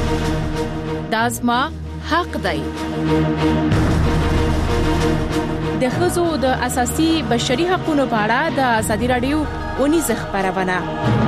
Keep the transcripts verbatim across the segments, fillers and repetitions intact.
دا زما حق دی. د ښځو د اساسي بشري حقوقو په اړه د ازادي رادیو ونیزه خبرونه.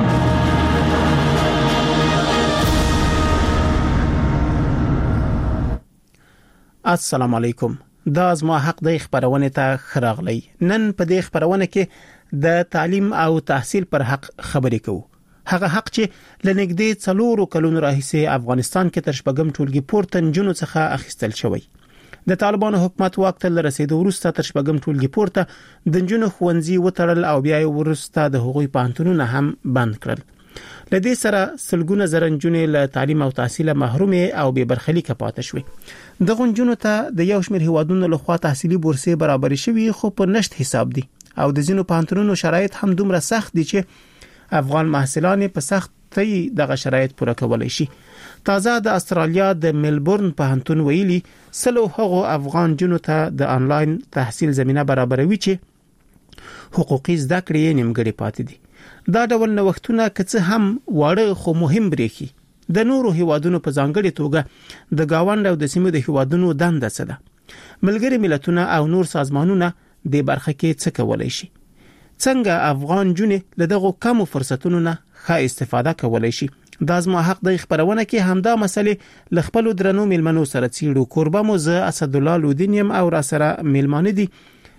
السلام علیکم. دا زما حق دی خبرونه ته خراغلی. نن په دې خبرونه کې د تعلیم او تحصیل پر حق خبرې کوو. هغه حق چې لنګدې څلورو کلونو راهیسې افغانستان کې تر شپږم ټولګي پورته نجونو څخه اخیستل شوی. د طالبانو حکومت واک ته رسیدو وروسته تر شپږم ټولګي پورته د نجونو ښوونځي وتړل او بیا وروسته د هغوی پانتونونه هم بند کړل. لدې سره سلګونه زره نجونې له تعلیم او تحصیل محرومې او بې برخلیکه پاتې شوې. دغه نجونو ته د یو شمېر هیوادونو لخوا تحصیلي بورسې برابرې شوې خو په نشت حساب دي او د ځینو پانتونونو شرایط هم دومره سخت دي چې افغان محصلان په سختۍ دغه شرایط پوره کولای شي. تازه د استرالیا د ملبورن پوهنتون ویلي سلو هغو افغان جنو ته د انلاین تحصیل زمينه برابروي چې حقوقي زده کړې نیمګړې پاتې دي. دا ډول نوښتونه کڅه هم واړه خو مهم بریخي. د نورو هیوادونو په ځانګړي توګه د گاوند او د سیمو د هیوادونو دنده څه ده؟ ملګری ملتونه او نور سازمانونه د برخه کې څه کولای شي؟ څنګه افغان جنې له دغه کمو فرصتونو نه ښه استفاده کولای شي؟ دا زما حق دی خبرونه کې همدا مسلې ل خپل درنو ملمنو سره چیرو. قربه مو زه اسد الله لودینیم او را سره ملمانه دي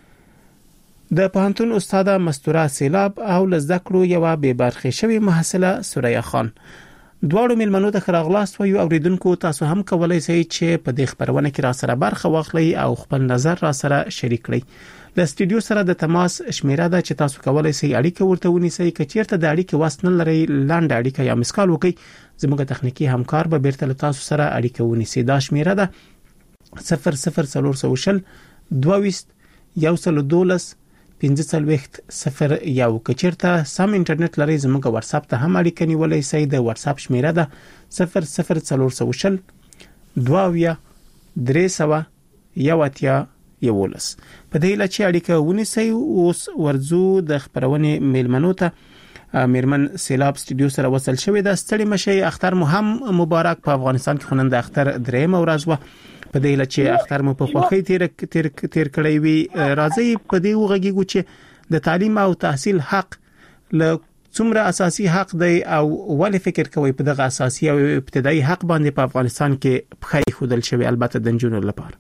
د پوهنتون استاد مستوره سیلاب او لزدکړو یو به برخه شوی محصله سوریا خان. دواړو ملمنو ته خراغلاست و یو اوریدونکو تاسو هم کولای شئ چې په دې خبرونه کې را سره برخه واخلئ او خپل نظر را سره شریک کړئ. د استودیو سره د تماس شمیره ده چې تاسو کولای شئ اړیکه ورته ونیسئ. که چیرته د اړیکې واسطه نه لرئ لاندې اړیکه یا مسکال وکړئ. زموږ تخنیکی همکار به بیرته له تاسو سره اړیکه ونیسي. دا شمیره ده صفر صفر صفر صفر دوه یو سل دولس پنځه څلوېښت صفر یو. که چیرته سم انټرنیټ لرئ زموږ واتس اپ ته هم اړیکه نیولای شئ. د واتس اپ شمیره ده صفر صفر صفر صفر دوه درې سوه یو اتیا یولس. په دې لچې اړیکه ونیسئ. اوس ورزو د خبرونه میلمنو ته میرمن سیلاب استودیو سره وصل شوې ده. ستړي مشي. اختر مو هم مبارک. په افغانستان کې خونند اختر درېم ورځ و. په دې لچې اختر مو په خوخي تیر تیر تیر کړی وی. راځي په دې وغږیږو چې د تعلیم او تحصیل حق له څومره اساسي حق دی او ولې فکر کوي په دغه اساسي او ابتدایي حق باندې په افغانستان کې پخې خودل شوی البته د جنونو لپاره.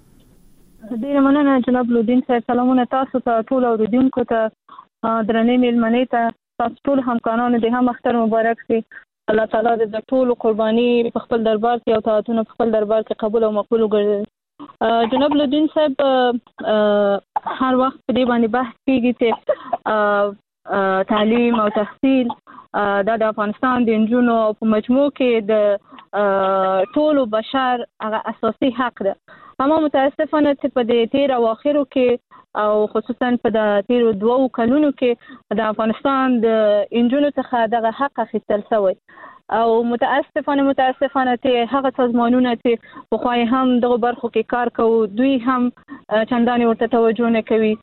ډیر مننه جناب لودین صاحب. سلامونه تاسو ته ټول اوریدونکو ته درنې ملمنې ته تاسو ټول همکارانو دې هم اختر مبارک شي. الله تعالی دې د ټول قرباني په خپل دربار کې او طاعتونه په خپل دربار کې قبول او مقبول وګرځي. جناب لودین صاحب هر وخت په دې باندې بحث کیږي چې تعلیم او تحصیل دا د افغانستان د نجونو په مجموع کې د ټول بشر هغه اساسي حق ده. اما متاسفانه چې په دې تیر اواخرو کې او خصوصا په د تیر دوو کلونو کې د افغانستان د نجونو څخه دغه حق اخیستل شوی او متاسفانه متاسفانه چې هغه سازمانونه چې په خوای هم دغه برخو کې کار کوي دوی هم چندانې ورته توجه نه کوي.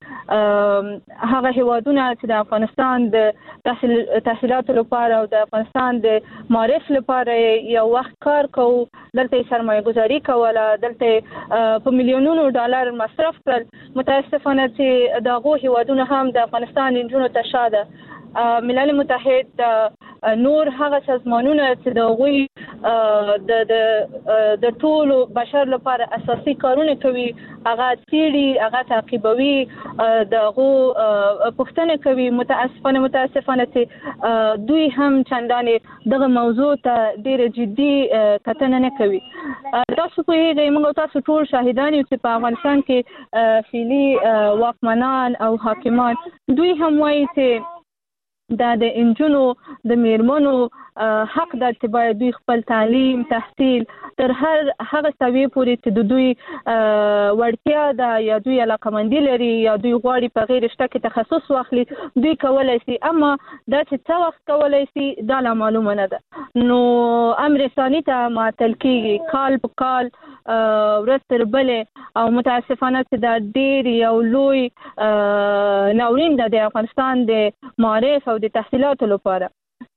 هغه هیوادونه چې د افغانستان د تحصیل تحصیلاتو لپاره او د افغانستان د معرف لپاره یو وخت کار کوي دلته سرمایه گذاري کوله دلته په میلیونونو ډالر مصرف کړل. متاسفانه چې دغه هیوادونه هم د افغانستان انجونو ته شاده. ملل متحد نور هغه سازمانونه چې د غوي د د د ټولو بشر لپاره اساسي کارونه کوي هغه تیری هغه تعقیبوي دغه پښتنه کوي. متاسفانه متاسفانه چې دوی هم چندانې دغه موضوع ته ډېر جدي کتنه نه کوي. تاسو په دې موږ تاسو ټول شاهدان یو چې په افغانستان کې فعلی واکمنان او حاکمان دوی هم وایي چې دا د انجونو د میرمنو حق د اتباع دوی خپل تعلیم تحصیل تر هر هغه سوي پورې چې د دوی ورتیا ده یا دوی علاقمندي لري یا دوی غواړي په غیر شته کې تخصص واخلي دوی کولای شي. اما دا چې څه وخت کولای شي دا لا معلومه نه ده. نو امر ثاني ته معطل کیږي کال په کال ورځ تر بلې او متاسفانه چې دا ډېر یو لوی ناورین ده د افغانستان د معارف او د تحصیلاتو لپاره.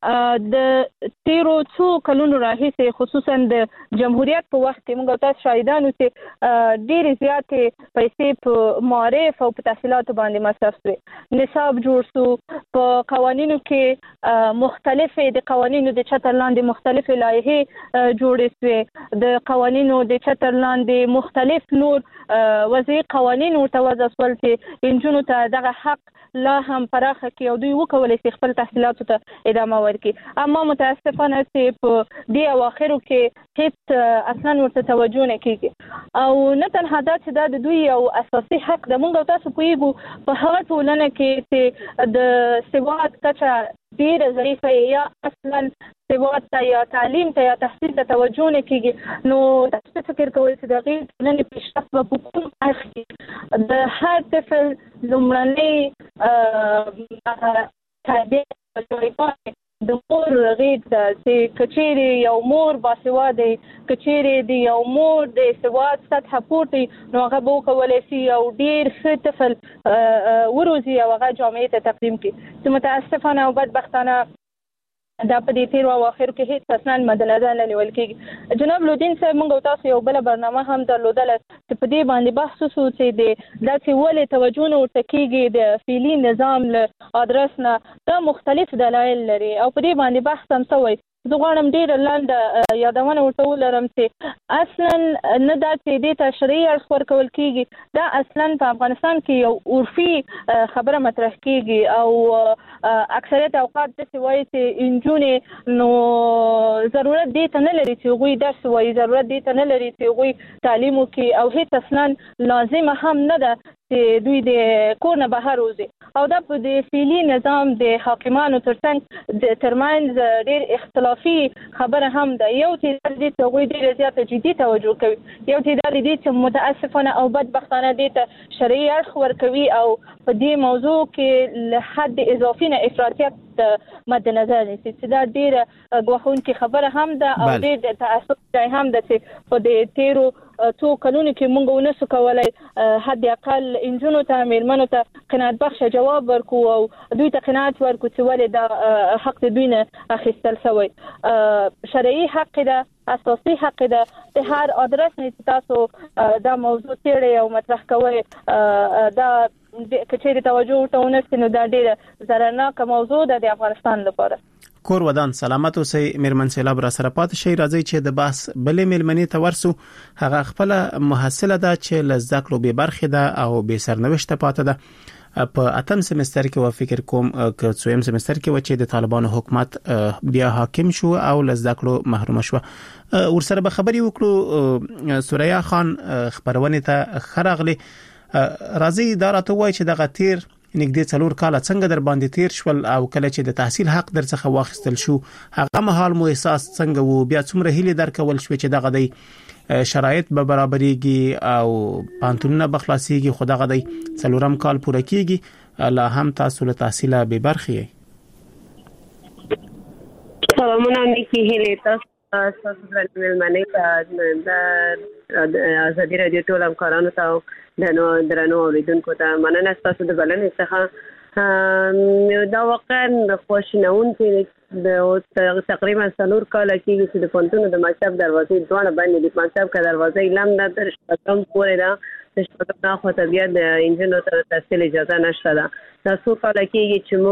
د تیرو څو کلونو راهیسې خصوصا د جمهوریت په وخت کې موږ تاسو شاهدانو چې ډېرې زیاتې پیسې په معارف او په تحصیلاتو باندې مصرف شوې. نصاب جوړ شو، په قوانینو کې مختلفې د قوانینو د چتر لاندې مختلفې لایحې جوړې شوې، د قوانینو د چتر لاندې مختلف نور وضعي قوانین ورته وضع شول چې انجونو ته دغه حق لا هم پراخه کړي او دوی وکولی شي خپل تحصیلاتو ته ادامه ورکړي. اما متاسفانه چې په دې اواخرو کې هیڅ اصلا ورته توجه نه کیږي او نه تنها دا چې دا د دوی یو اساسي حق ده. موږ تاسو پوهیږو په هغه ټولنه کې چې د سواد کچه ډېره ضعیفه یا اصلا سواد ته یا تعلیم ته یا تحصیل ته توجه نه کیږي، نو تاسو فکر کوئ چې د هغې ټولنې پیشرفت به په کوم اړخ کې د هر طفل لومړنۍ تربیه د مور غېږ ته چې کچېرې یو مور باسواده کچېرې د یو مور د سواد سطحه پورته نو هغه به وکولی شي یو ډېر ښه طفل وروزي او هغه جامعې ته تقدیم کړي. چې متاسفانه او بدبختانه دا په دې تیرو اواخرو کې هیڅ اصلا مدنظر نه نیول کېږي. جناب لودین صاحب موږ تاسو یو بله برنامه هم درلودله چې په دې باندې بحث وشو چې د داسې ولې توجه نه ورته کېږي د فعلي نظام له ادرس نه، دا مختلف دلایل لري او په دې باندې بحث هم شوی. زه غواړم ډېره لنډه یادونه ورته ولرم چې اصلا نه دا چې دې ته شرعي اړخ ورکول کېږي، دا اصلا په افغانستان کې یو عرفي خبره مطرح کېږي او اکثریت اوقات داسې وایي چې انجونې نو ضرورت دې ته نه لري چې هغوی درس ووایي، ضرورت دې ته نه لري چې هغوی تعلیم وکړي او هېڅ اصلا لازمه هم نه ده چې دوی د کور نه بهر وځي. او دا په د فعلي نظام د حاکمانو ترڅنګ د ترمنځ ډېر اختلافي خبره هم ده. یو تعداد دې ته هغوی ډېره زیاته جدي توجه کوي، یو تعداد دې چې متاسفانه او بدبختانه دې ته شرعي اړخ ورکوي او په دې موضوع کې له حد اضافي نه افراطیت مد نظر نیسي، چې دا ډېره ګواښونکې خبره هم ده او ډېر د تعصب ځای هم ده چې په د تیرو څو کلونو کې موږ ونسو کولی حد اقل انجونو ته مېرمنو ته قناعت بخشه جواب ورکو او دوی ته قناعت ورکو چې ولې دا حق د دوی نه اخیستل شوی. شرعي حق ده، اساسي حق ده. د هر ادرس نه چې تاسو دا موضوع څېړئ او مطرح کوئ دا کچېرې توجه ورته ونه شي نو دا ډېره ضررناکه موضوع ده د افغانستان لپاره. کور ودان سلامت اوسئ. میرمن سیلاب را سره پات شي. راځي چې د بحث بلې میلمنې ته ورسو. هغه خپل محصله ده چې ل زده کړو به برخه ده او به سرنوشت پاتې ده. په اتم سمستر کې و فکر کوم ک څویم سمستر کې و چې د طالبانو حکومت بیا حاکم شو او ل زده کړو محروم شو. ورسره به خبري وکړو. سوریا خان خبرونه ته خراغلي. راځي دا راته وای چې د غتیر نګدې څلور کاله څنګه در باندې تیر شول او کله چې د تحصیل حق در څخه واخیستل شو هغه مهال مو احساس څنګه وو؟ بیا څومره هیله درکول شو چې دغه د شرایط به برابرېږي او پانتونونه بخلاصيږي، خو دغه د څلورم کال پوره کیږي لا هم تاسو له تحصیل به برخه یې؟ سلامونه نیکی هیله تاسو تاسو د ملمنې د ازادي رادیو ټول همکارانو ته د نو درنو اوریدونکو ته مننه تاسو د بلنې څخه. دا واقعا خوشنونکې د تقریبا څلور کاله کېږي چې د پوهنتون د مکتب دروازې دواړه بندې دي. مکتب که دروازه لم ده تر شپږم پورې ده، د شپږم نه خواته بیا د انجونو ته د تحصیل اجازه نشته ده. دا څو کاله کېږي چې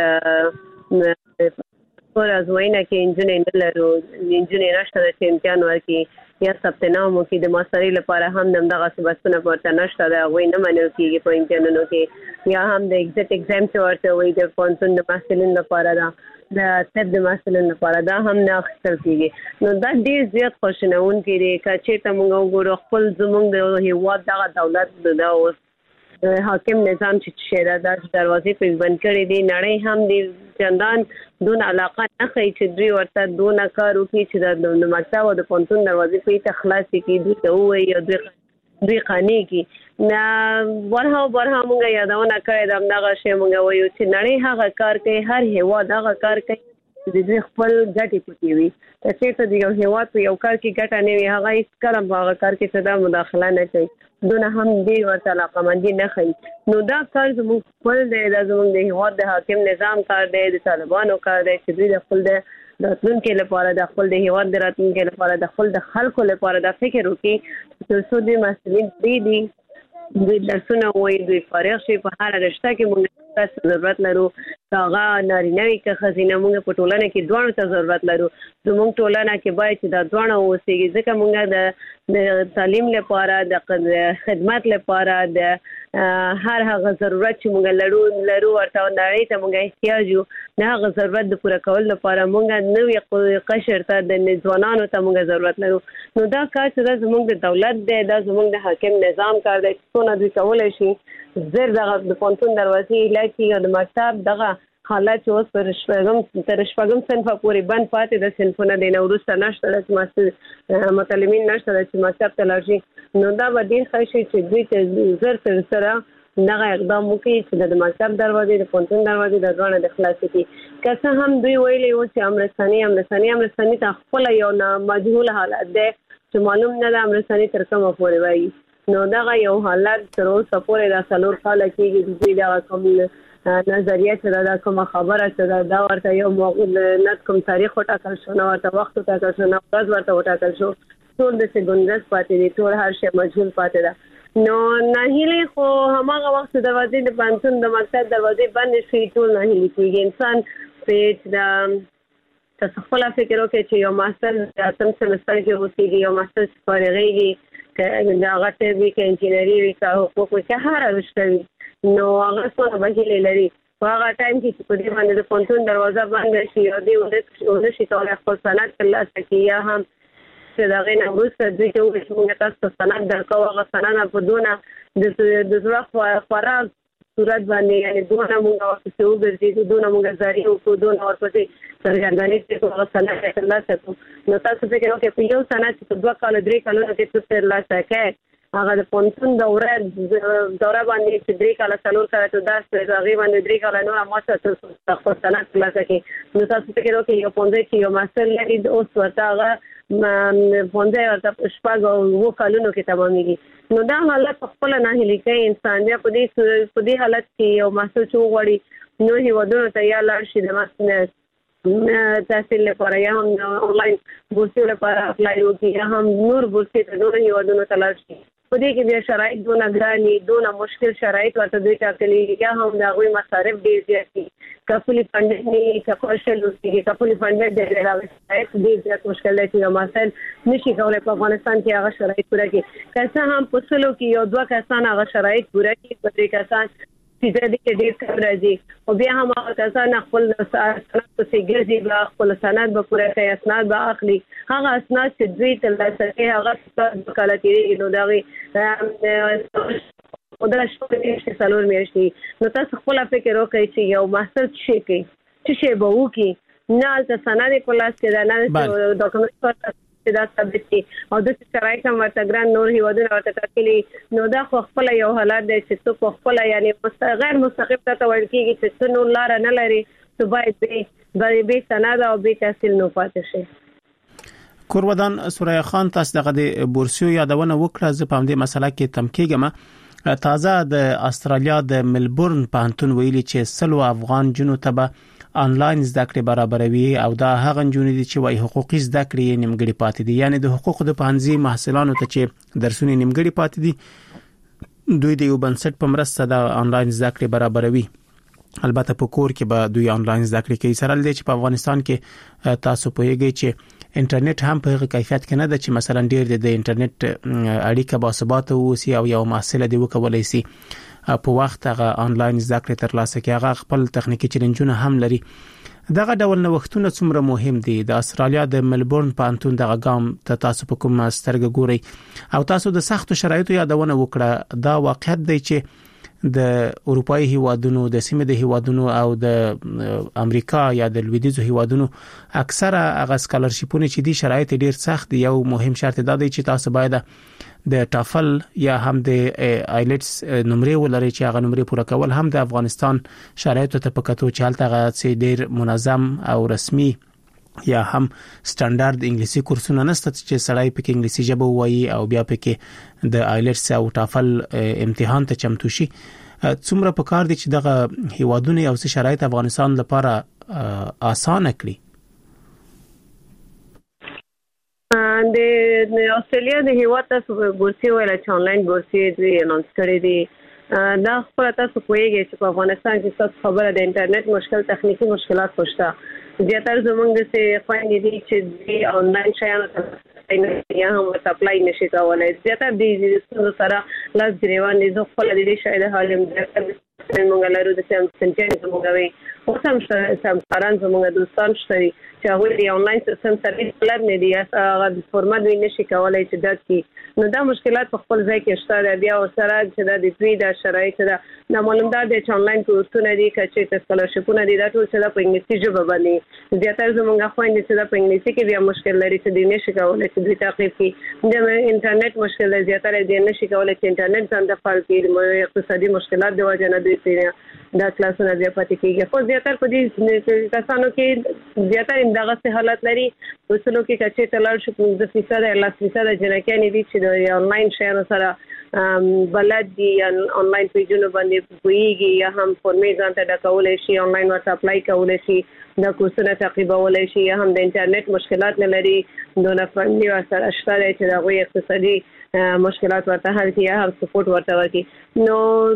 موږ ټول ازموینه کې انجونې نه لرو، انجونې نشته ده چې امتحان ورکړي یا ثبت نام وکړي. د ماسترۍ لپاره هم دغسې بسونه ورته نشته ده، هغوی نه منل کېږي په امتحانونو کې. یا هم د ایګزټ ایګزام چې ورته وایي د پوهنتون د محصلینو لپاره ده، د طب د محصلینو لپاره دا هم نه اخیستل کېږي. نو دا ډېر زیات خواشینونکی دی. که چېرته موږ وګورو خپل زموږ د هېواد دغه دولت د اوس حاکم نظام چې شی ده دا دروازې پرې بند کړې دي، نړۍ هم دې چندان دون علاقه نه ښایي چې دوی ورته دونه کار وکړي چې د مکتب او د پوهنتون دروازې پرې ته خلاصې کړي، دوی ته ووایي او دوی دوی قانع کړي. نه برها برها موږ یادونه کړې ده همدغه شی موږ وایو چې نړۍ هغه کار کوي، هر هېواد هغه کار کوي د دوی خپل ګټې پکې وي. چې ته د یو هیواد په یو کار کې ګټه نه وي هغه هیڅ کله په هغه کار کې څه مداخله نه کوي، دونه هم دې ورته علاقمندي نه ښيي. نو دا کار زموږ خپل دی، دا زموږ د هیواد د حاکم نظام کار دی، د طالبانو کار دی چې دوی د خپل د راتلونکي لپاره د خپل د هیواد د راتلونکي لپاره د خپل د خلکو لپاره د فکر وکړي چې څو د مسؤلین دي دوی درسونه وایي، دوی فارغ شي په هر رشته کې موږ تاسو ضرورت لرو، هغه نارینه وي که ښځینه، موږ په ټولنه کې دواړو ته ضرورت لرو. زموږ ټولنه کې باید چې دا دواړه اوسېږي، ځکه موږ د د تعلیم لپاره، د خدمت لپاره، د هر هغه ضرورت چې موږ لرو لرو ورته نړۍ ته موږ احتیاج یو، نه هغه ضرورت د پوره کول لپاره موږ نوې قشر ته د ځوانانو ته موږ ضرورت لرو. نو دا کار چې زموږ د دولت دی، دا زموږ د حاکم نظام کار دی چې څونه دوی کولی شي زر دغه د پوهنتون دروازې لاکي او د مکتب دغه حالات چې اوس پر شپږم تر شپږم صنفه پورې بند پاتې د صنفونه دی، نه وروسته نشته چې ماستر متعلمین نشته چې مکتب ته لاړ شي. نو دا به ډېر ښه شي چې دوی ته زر تر سره دغه اقدام وکړي چې د مکتب دروازې د پوهنتون دروازې د دواړه د خلاصې کړي. که څه هم دوی ویلي وو چې امرستاني امرستاني امرستاني ته خپله یو مجهول حالت دی چې معلوم نه ده امرستاني تر کومه پورې وایي. نو دغه یو حالت تر اوسه پورې دا څلور کاله کېږي چې دوی دغه کوم نظریه چې دا کومه خبره چې دا ورته یو نه کوم تاریخ وټاکل شو، نه ورته وخت وټاکل شو، نه ورځ ورته وټاکل شو، ټول داسې ګونګس پاتې دي، ټول هر شی مجهول پاتې ده. نو ناهیلي خو هماغه وخت دروازې د پوهنتون د مکتب دروازې بندې شي ټول ناهیلي کېږي. انسان په د تاسو خپل فکر وکړئ چې یو ماستر د اتم سمستر کې اوسېږي، یو ماستر چې فارغېږي، که هغه طب وي، که انجینري وي، که حقوق وي، که هره رشته وي، نو هغه څونه به هیلې لري په هغه ټایم کې چې په دې باندې د پوهنتون دروازه بنده شي او دوی ونه شي کولی خپل سند ترلاسه کړي، یا هم چې د هغې نه وروسته دوی ته ووایي چې موږ تاسو ته سند درکوو، هغه سند په دونه د زړه خوراک صورت باندې یعنې دونه موږ ورپسې وګرځېږو، دونه موږ زاري وکړو، دونه ورپسې سرګرداني چې کوو هغه سند یې ترلاسه کړو. نو تاسو فکر وکړئ په یو سند چې په دوه کاله درې کالونو کې څه ترلاسه کوئ، هغه د پوهنتون دوره دوره باندې چې درې کاله څلور کاله ته درس کوي، هغې باندې درې کاله نوره ماسټر خپل سند ترلاسه کړي. نو تاسو فکر وکړئ یو پوهنځی چې یو ماسټر لري اوس ورته هغه پوهنځی ورته شپږ او اووه کلونو کې تمامېږي. نو دا حالت په خپله ناهیلي کوي انسان. بیا په دې په دې حالت کې یو ماسټر چې وغواړي نو هېوادونو ته یا لاړ شي د ماسټر تحصیل لپاره، یا هم آنلاین بورسیو لپاره اپلای وکړي، یا هم نور بورسي ته نورو هېوادونو ته لاړ شي. په دې کې بیا شرایط دونه ګران وي، دونه مشکل شرایط ورته دوی ټاکلي، یا هم د هغوی مصارف ډېر زیات دي، که فولي فنډډ نه وي، که پارشل اوسېږي، که فولي فنډډ دی، د هغه شرایط ډېر زیات مشکل دی چې یو محصل نشي کولی په افغانستان کې هغه شرایط پوره کړي. که څه هم په سلو کې یو دوه کسان هغه شرایط پوره کړي، په درې کسان چې د دې ډېر کم راځي، او بیا هم هغه کسان خپل سند پسې ګرځي، بیا خپل سند به پوره کوي، اسناد به اخلي. هغه اسناد چې دوی ترلاسه کوي هغه دوه کاله تېرېږي، نو د هغې دا شپږ میاشتې څلور میاشتې. نو تاسو خپله فکر وکړئ چې یو محصل څه شی کوي، څه شی به وکړي، نه هلته سند یې په لاس کې ده، نه ډاکومنټ چې دا ثابت شي، او داسې شرایط هم ورته ګران نور هېوادونه ورته ټاکلي. نو دا خو خپله یو حالت دی چې څوک په خپله یعنې غیر مستقیم ته ویل کېږي چې څه نور لاره نه لري، څه باید بې سنده او بې تحصیل نو پاتې شي. کورودان سوریا خان، تاسو دغه د بورسیو یادونه وکړه، زه په همدې مسله کې تم کېږم. تازه د استرالیا د ملبورن پوهنتون ویلي چې سلو افغان جنو ته به آنلاین زده کړې برابروي، او دا هغه جنونې دي چې وايي حقوقي زده کړې نیمګړې پاتې دي، یعنی د حقوقو د پوهنځي محصلانو ته چې درسونه نیمګړې پاتې دي، دوی د یو بنسټ په مرسته د آنلاین زده کړې برابروي. البته په کور کې به دوی آنلاین زده کړې کوي. سره لدې چې په افغانستان کې تاسو پوهیږئ چې انټرنیټ هم په هغه کیفیت کې نه ده چې مثلا ډیر د انټرنیټ اړیکه باثبات اوسي او یو محصل دی وکولای شي په وخت هغه آنلاین زده کړې ترلاسه کړي. هغه خپل تخنیکی چیلنجونه هم لري. دغه ډول نوښتونه څومره مهم دي؟ د استرالیا د ملبورن پوهنتون دغه ګام ته تاسو په کوم سترګه ګورئ؟ او تاسو د سختو شرایطو یادونه وکړه. دا واقعیت دی چې د اروپאי هیوادونو، د سیمې د هیوادونو او د امریکا یا د لویدیځو هیوادونو اکثره هغه سکالرشیپونه چې دي شرایط ډیر سخت دي. یو مهم شرط دا دی چې تاسو باید د ټافل یا هم د آیلټس نمرې ولري چې هغه نمرې پوره کول هم د افغانستان شرایطو ته پکاتو چې هلته غي ډیر منظم او رسمي یا هم سټانډارد انګلیسي کورسونه نشته چې سړی په انګلیسي ژبه وایي او بیا پکې د آیلټس او ټافل امتحان ته چمتو شي. څومره په کار دي چې دغه هیوادونه او شرایط افغانستان لپاره آسان کړي؟ د استرالیا د هیواد تاسو بورسي ویل چې آنلاین بورسي دی اناونس کړی دی. دا خپل تاسو کویږي چې په افغانستان کې څه خبره د انټرنیټ مشکل تخنیکی مشکلات خوشته زیاتره زمونږ څخه خوانې دي چې د آنلاین شیانو یا هم سپلای نشي کولای. زیاتره د سره لاس ګریوان دي زه خپل د دې شاید حالم د موږ لرو د سم سنټین زموږ وي او سم سم قران زموږ دوستان شته چې هغه د آنلاین سیستم سرویس پلان نه دی هغه د فورمات ویني شي کولای چې دا کی نو دا مشکلات په خپل ځای کې شته بیا او سره چې د دوی د شرایط د معلومات د آنلاین کورسونه دي چې د سکالرشپونه دي دا ټول چې په انګلیسي ژبه باندې زیاتره زموږ خويندې چې په انګلیسي کې بیا مشکل لري چې د نشي کولای چې دوی تعقیب کړي د انټرنیټ مشکل زیاتره د نشي کولای چې انټرنیټ څنګه فعال کړي اقتصادي مشکلات د وجه نه دوی دا کلاسونه بیا پاتې کیږي. خو زیاتره په دې کسانو کې زیاتره دغه حالت لري وسلو کې کچې تلل شو د فیصد یا لاس فیصد جنکانې دي چې د آنلاین شیانو سره بلد دي یا آنلاین پیجونو باندې کویږي یا هم فورمې ځان ته ډکولای شي آنلاین ورته اپلای کولای شي دا کورسونه تعقیبولای شي یا هم د انټرنیټ مشکلات نه لري دونه فني او سره شته چې دغه اقتصادي مشکلات ورته حل کیه هم سپورټ ورته ورکي. نو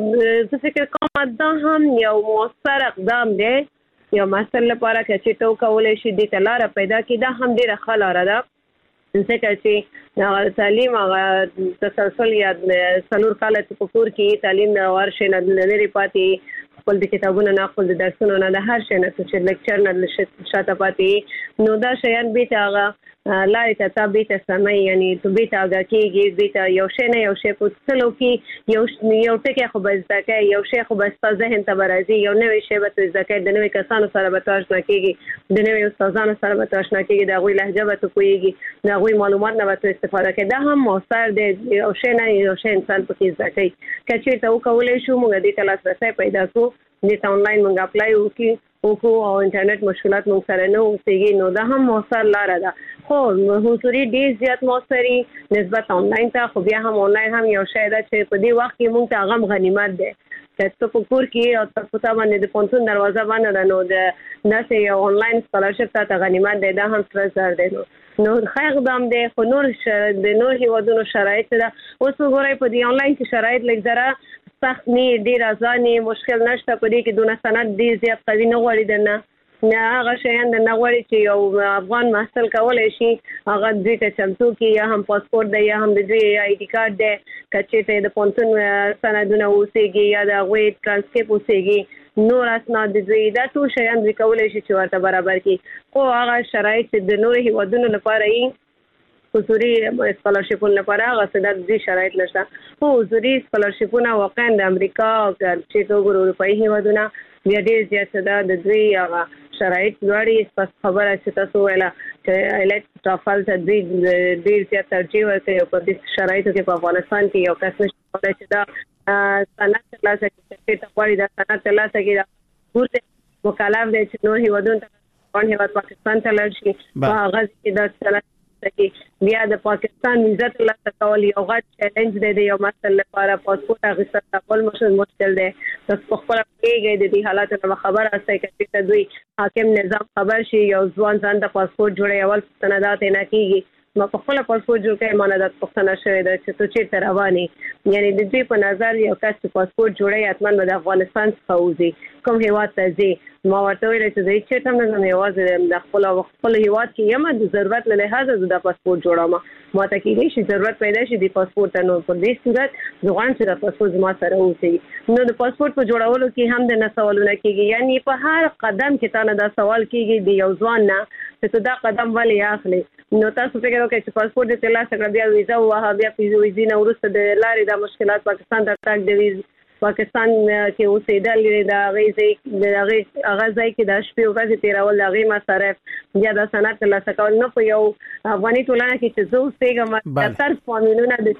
زه فکر کوم دا هم یو موثر اقدام دی یو مسله لپاره چې تو کولای شي د تلاره پیدا کی دا هم ډیره خلاره ده ځکه چې تعلیم هغه تسلسل یا څلور کاله په کور کې تعلیم ورشه نه لري پاتې خپل د کتابونو نه خپل د درسونو نه د هر شي نه چې لیکچر نه شاته پاتې نو دا شیان به تاغه لارې ته تابع سمې یعنی ته به تاګه کېږي به یو شی نه یو شی په څلو کې یو یو ټکی خو بس ځکه یو شی خو بس په ذهن ته راځي یو نوې شی به ځکه د نوې کسانو سره به تاسو نه کېږي د نوې استادانو سره به تاسو نه کېږي د غوي لهجه به کویږي د غوي معلومات نه به استفاده کوي دا هم موثر دی یو شی نه یو شی انسان پکې ځکه کچې ته وکولای شو موږ د تلاسرسي پیدا کو د آنلاین موږ اپلای وکړو او انټرنیټ مشکلات موږ سره نه اوسېږي نو دا هم موثر لار ده. خو حضوري ډیر زیات موثري نسبت آنلاین ته خو بیا هم آنلاین هم یو شی ده چې په دې وخت کې موږ ته غم غنیمت ده چې ته په کور کې او تاسو ته باندې د پونتون دروازه باندې نو د ناسه یو آنلاین سکالرشپ ته غنیمت ده دا هم ستر ده نو نو خیر اقدام ده خو نور د نور هیوادونو شرایط ده اوس وګورئ په دې آنلاین کې شرایط لږ ذره سخت نه ډیر ازاني مشکل نشته په دې کې دونه سند ډیر زیات قوي نه غوړي دنه نه هغه شیان د نغوري چې یو افغان محصل کولای شي هغه د ته چمتو کې یا هم پاسپورت دی یا هم د دوی آی ډی کارت دی کچې ته د پونتون سندونه اوسېږي یا د غوي ترانسکریپټ اوسېږي نور اسناد د دوی دا ټول شیان د کولای شي چې ورته برابر کړي. خو هغه شرایط د نور هیوادونو لپاره یې حضوري سکالرشپونه لپاره هغه څه د شرایط نشته. خو حضوري سکالرشپونه واقعا د امریکا او چې ټول اروپایي هیوادونه بیا ډیر زیات ده د دوی هغه شرایط لري پس خبره چې تاسو ویلا چې الټ ټافل ته ډیر ډیر زیات ترجیح ورکوي او په دې شرایطو کې په افغانستان کې یو کس نشي کولای چې دا سند ترلاسه کړي چې تاسو دا سند ترلاسه کړئ ورته مکلف دي چې نور هیوادونو ته په هیواد پاکستان ته لاړ شي په هغه کې دا سند کې بیا د پاکستان ویزا ترلاسه کول یو غټ چیلنج دی د یو مسله لپاره پاسپورت اخیستل کول مشکل دی تاسو خپل کېږي د دې حالاتو په خبره استه کې چې دوی حاکم نظام خبر شي یو ځوان ځان د پاسپورت جوړي اول سندات نه کیږي ما په خپل پاسپورت جوړ کړم مانه د پښتنه شوی د چې تو چې رواني یعنی د دې په نظر یو کس پاسپورت جوړي اتمن د افغانستان څخه وځي کوم هیواد ته ځي ما ورته ویل چې زه چې تم نه یوازې د خپل خپل هیواد کې یم د ضرورت له لحاظه د پاسپورت جوړوم ما ته کې شي ضرورت پیدا شي د پاسپورت نو په دې صورت ځوان چې د پاسپورت ما سره اوسي نو د پاسپورت په جوړولو کې هم د نسوالونه کېږي یعنی په هر قدم کې تا نه دا سوال کېږي د یو ځوان نه چې دا قدم ولې اخلي نو تاسو فکر وکړئ چې پاسپورت د ترلاسه کړ بیا ویزا واه بیا ویزې نه ورسته د لارې د مشکلات پاکستان ته تاک دی پاکستان کې اوسېدل د غیزي د غي غزای کې د شپې او ورځې تیرول د غي مصارف یا د سند ترلاسه کول نه په یو افغاني ټولنه کې چې زه اوسېږم تر فامینونه د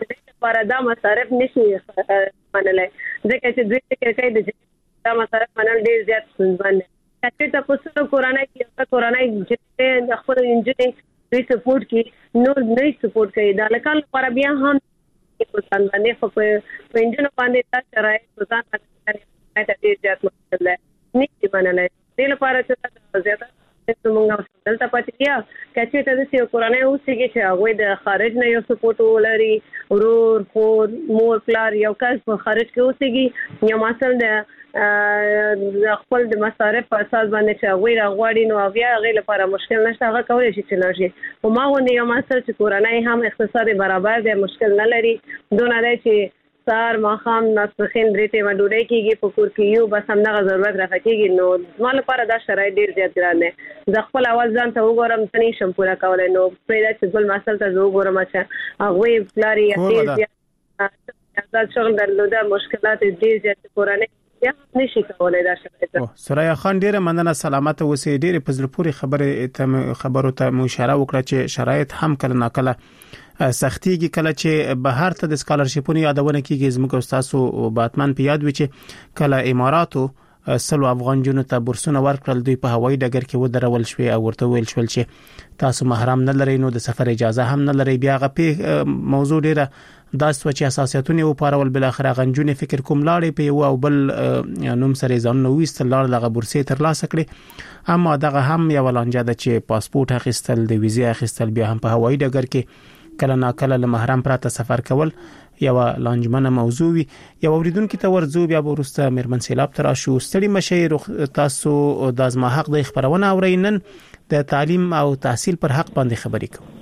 لپاره دا مصارف نشي منلای ځکه چې دوی کې کوي د دا مصارف منل ډیر زیات ستونزمن دي. چې تاسو په کورونای کې کورونای چې خپل انجینرینګ دوی سپورټ کوي نو نه سپورټ کوي دا لکه لپاره بیا هم په څنګه خو په انجینر باندې دا شرایط ځان باندې ډیر زیات مشکل دی نشي منلای. دې لپاره چې زیاته څنګه دلته پاتې کیه کچې ته د سیو کورونه اوسېږي چې هغه د خارج نه یو سپورټ ولري ورور خور مور پلار یو کس په خارج کې اوسېږي یو مسل د خپل د مصارف په اساس باندې چې هغه راغواړي نو بیا هغه لپاره مشکل نشته هغه کولای شي چې لږه او ما ونه یو مسل چې کورونه هم اقتصادي برابر دی مشکل نه لري دونه دی چې سار ماخام ناسخین درته مډوډۍ کېږي په کور کې یو بس همدغه ضرورت راځي نو زما لپاره دا شرایط ډیر زیات ګران دي. د خپل اواز ځان ته وګورم څنګه شم پورا کولای نو پیدا چې ګل مسل ته وګورم چې هغه پلاری یا آزاد شغل درلوده مشکلات ډیر زیات کورانه نشي کولای دا شرایط. سرایا خان ډیره مننه سلامت اوسې ډیره پزلپوري خبره خبرو ته مو اشاره وکړه چې شرایط هم کله ناکله سختيږي کله چې بهر ته د سکالرشپونو یادونه کیږي زموږ استادو باتمن په یاد و چې کله اماراتو سلو افغان جنونو ته بورسونه ورکړل دوی په هوایي ډګر کې ودرول شوې او ورته ویل شول چې تاسو محرم نه لرئ نو د سفر اجازه هم نه لرئ. بیا غپې موضوع ډیره دا سوچ اساسياتونه او پارول بل اخر غنجونه فکر کوم لاړې په یو او بل نوم سره ځان نو وستل لاړ دغه بورسې تر لاسه کړې اما دغه هم یو لانجه ده چې پاسپورت اخیستل د ویزه اخیستل بیا هم په هوایي ډګر کې کله ناکله له محرم پراته سفر کول یو لانجمنه موضوع وي. یو اوریدونکو ته ورزو بیا ورسته مېرمن سیلاب تر شو ستړي مشه تاسو د ازما حق د خبرونه اورینن د تعلیم او تحصیل پر حق باندې خبرې کوم.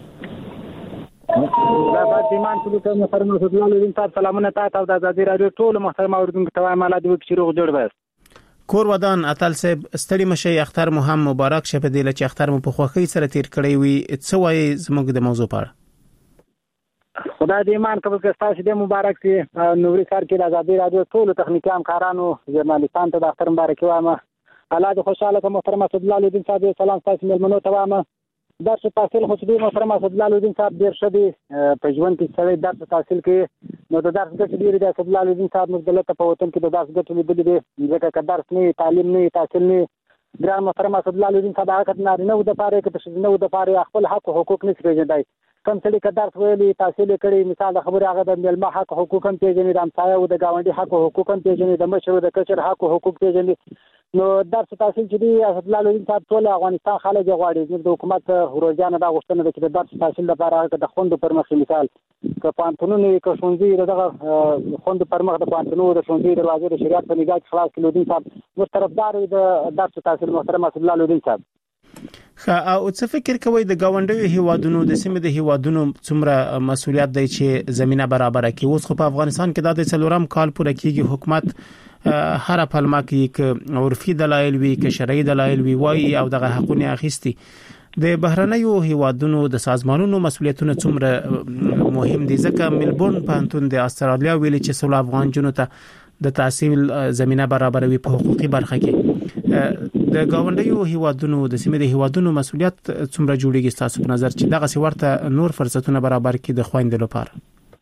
دا د ایمان په لور محترم رسول الله دین صاحب سلامونه تاسو د ازادي رادیو ټول محترم اوریدونکو ته وایم الله دې وکړي روغ جوړ بس. کور ودان اتل صاحب ستړي مشه اختر مو هم مبارک شه په دې لچ اختر مو په خوخي سره تیر کړی وي څه وایي زموږ د موضوع په اړه. خدای دې ایمان قبول کړي تاسو دې مبارک سي نوري سر کې د ازادي رادیو ټول تخنیکی همکارانو ژورنالیستانو ته د اختر مبارک وایم. الله دې خوشاله کړي محترم رسول الله دین صاحب سلام تاسو ملمنو ته وایم. درس تحصیل خو دې محترم رسول الله دین صاحب ډیر ښه دي په ژوند کې سره درس تحصیل کې نو د درس ګټې ډیرې د رسول الله دین صاحب موږ دلته په وطن کې د درس ګټې لیدلې دي ځکه که درس نه تعلیم نه تحصیل نه ګران محترم رسول الله دین صاحب هغه نه نو د پاره کې د نو د پاره خپل حق او حقوق نه پیژندای کم څه لیک درس ویلي تحصیل کړي مثال د خبره هغه د ملما حق حقوق هم پیژني د امسایه او د گاونډي حق او حقوق هم پیژني د مشر د کچر حق او حقوق پیژني نو درس تحصیل چې دی رسول الله دین صاحب ټول افغانستان خلک غواړي د حکومت روزانه د غوښتنه د چې درس تحصیل لپاره د خوند پر مخ مثال که پانتونو کې شونځي دغه خوند پر مخ د پانتونو د شونځي دروازې د شریعت په نگاه خلاص کړو دین صاحب مسترفدار د درس تحصیل محترم رسول الله دین صاحب. خا او څه فکر کوي د گاونډیو هیوادونو د سیمې د هیوادونو څومره مسولیت دی چې زمينه برابر کړي اوس خو په افغانستان کې د څلورم کال پوره کیږي حکومت هر پلمه کې ک عرفي دلایل وی ک شرعي دلایل وی وای او دغه حقونه اخیستي د بهرنیو هیوادونو د سازمانونو مسولیتونه څومره مهم دي ځکه ملبورن پانتون د استرالیا ویلي چې سول افغان جنونو ته د تحصیل زمينه برابر وي په حقوقي برخه کې د گاونډیو هیوادونو د سیمې د هیوادونو مسولیت څومره جوړیږي تاسو په نظر چې دغه سورته نور فرصتونه برابر کړي د خويندو لپاره.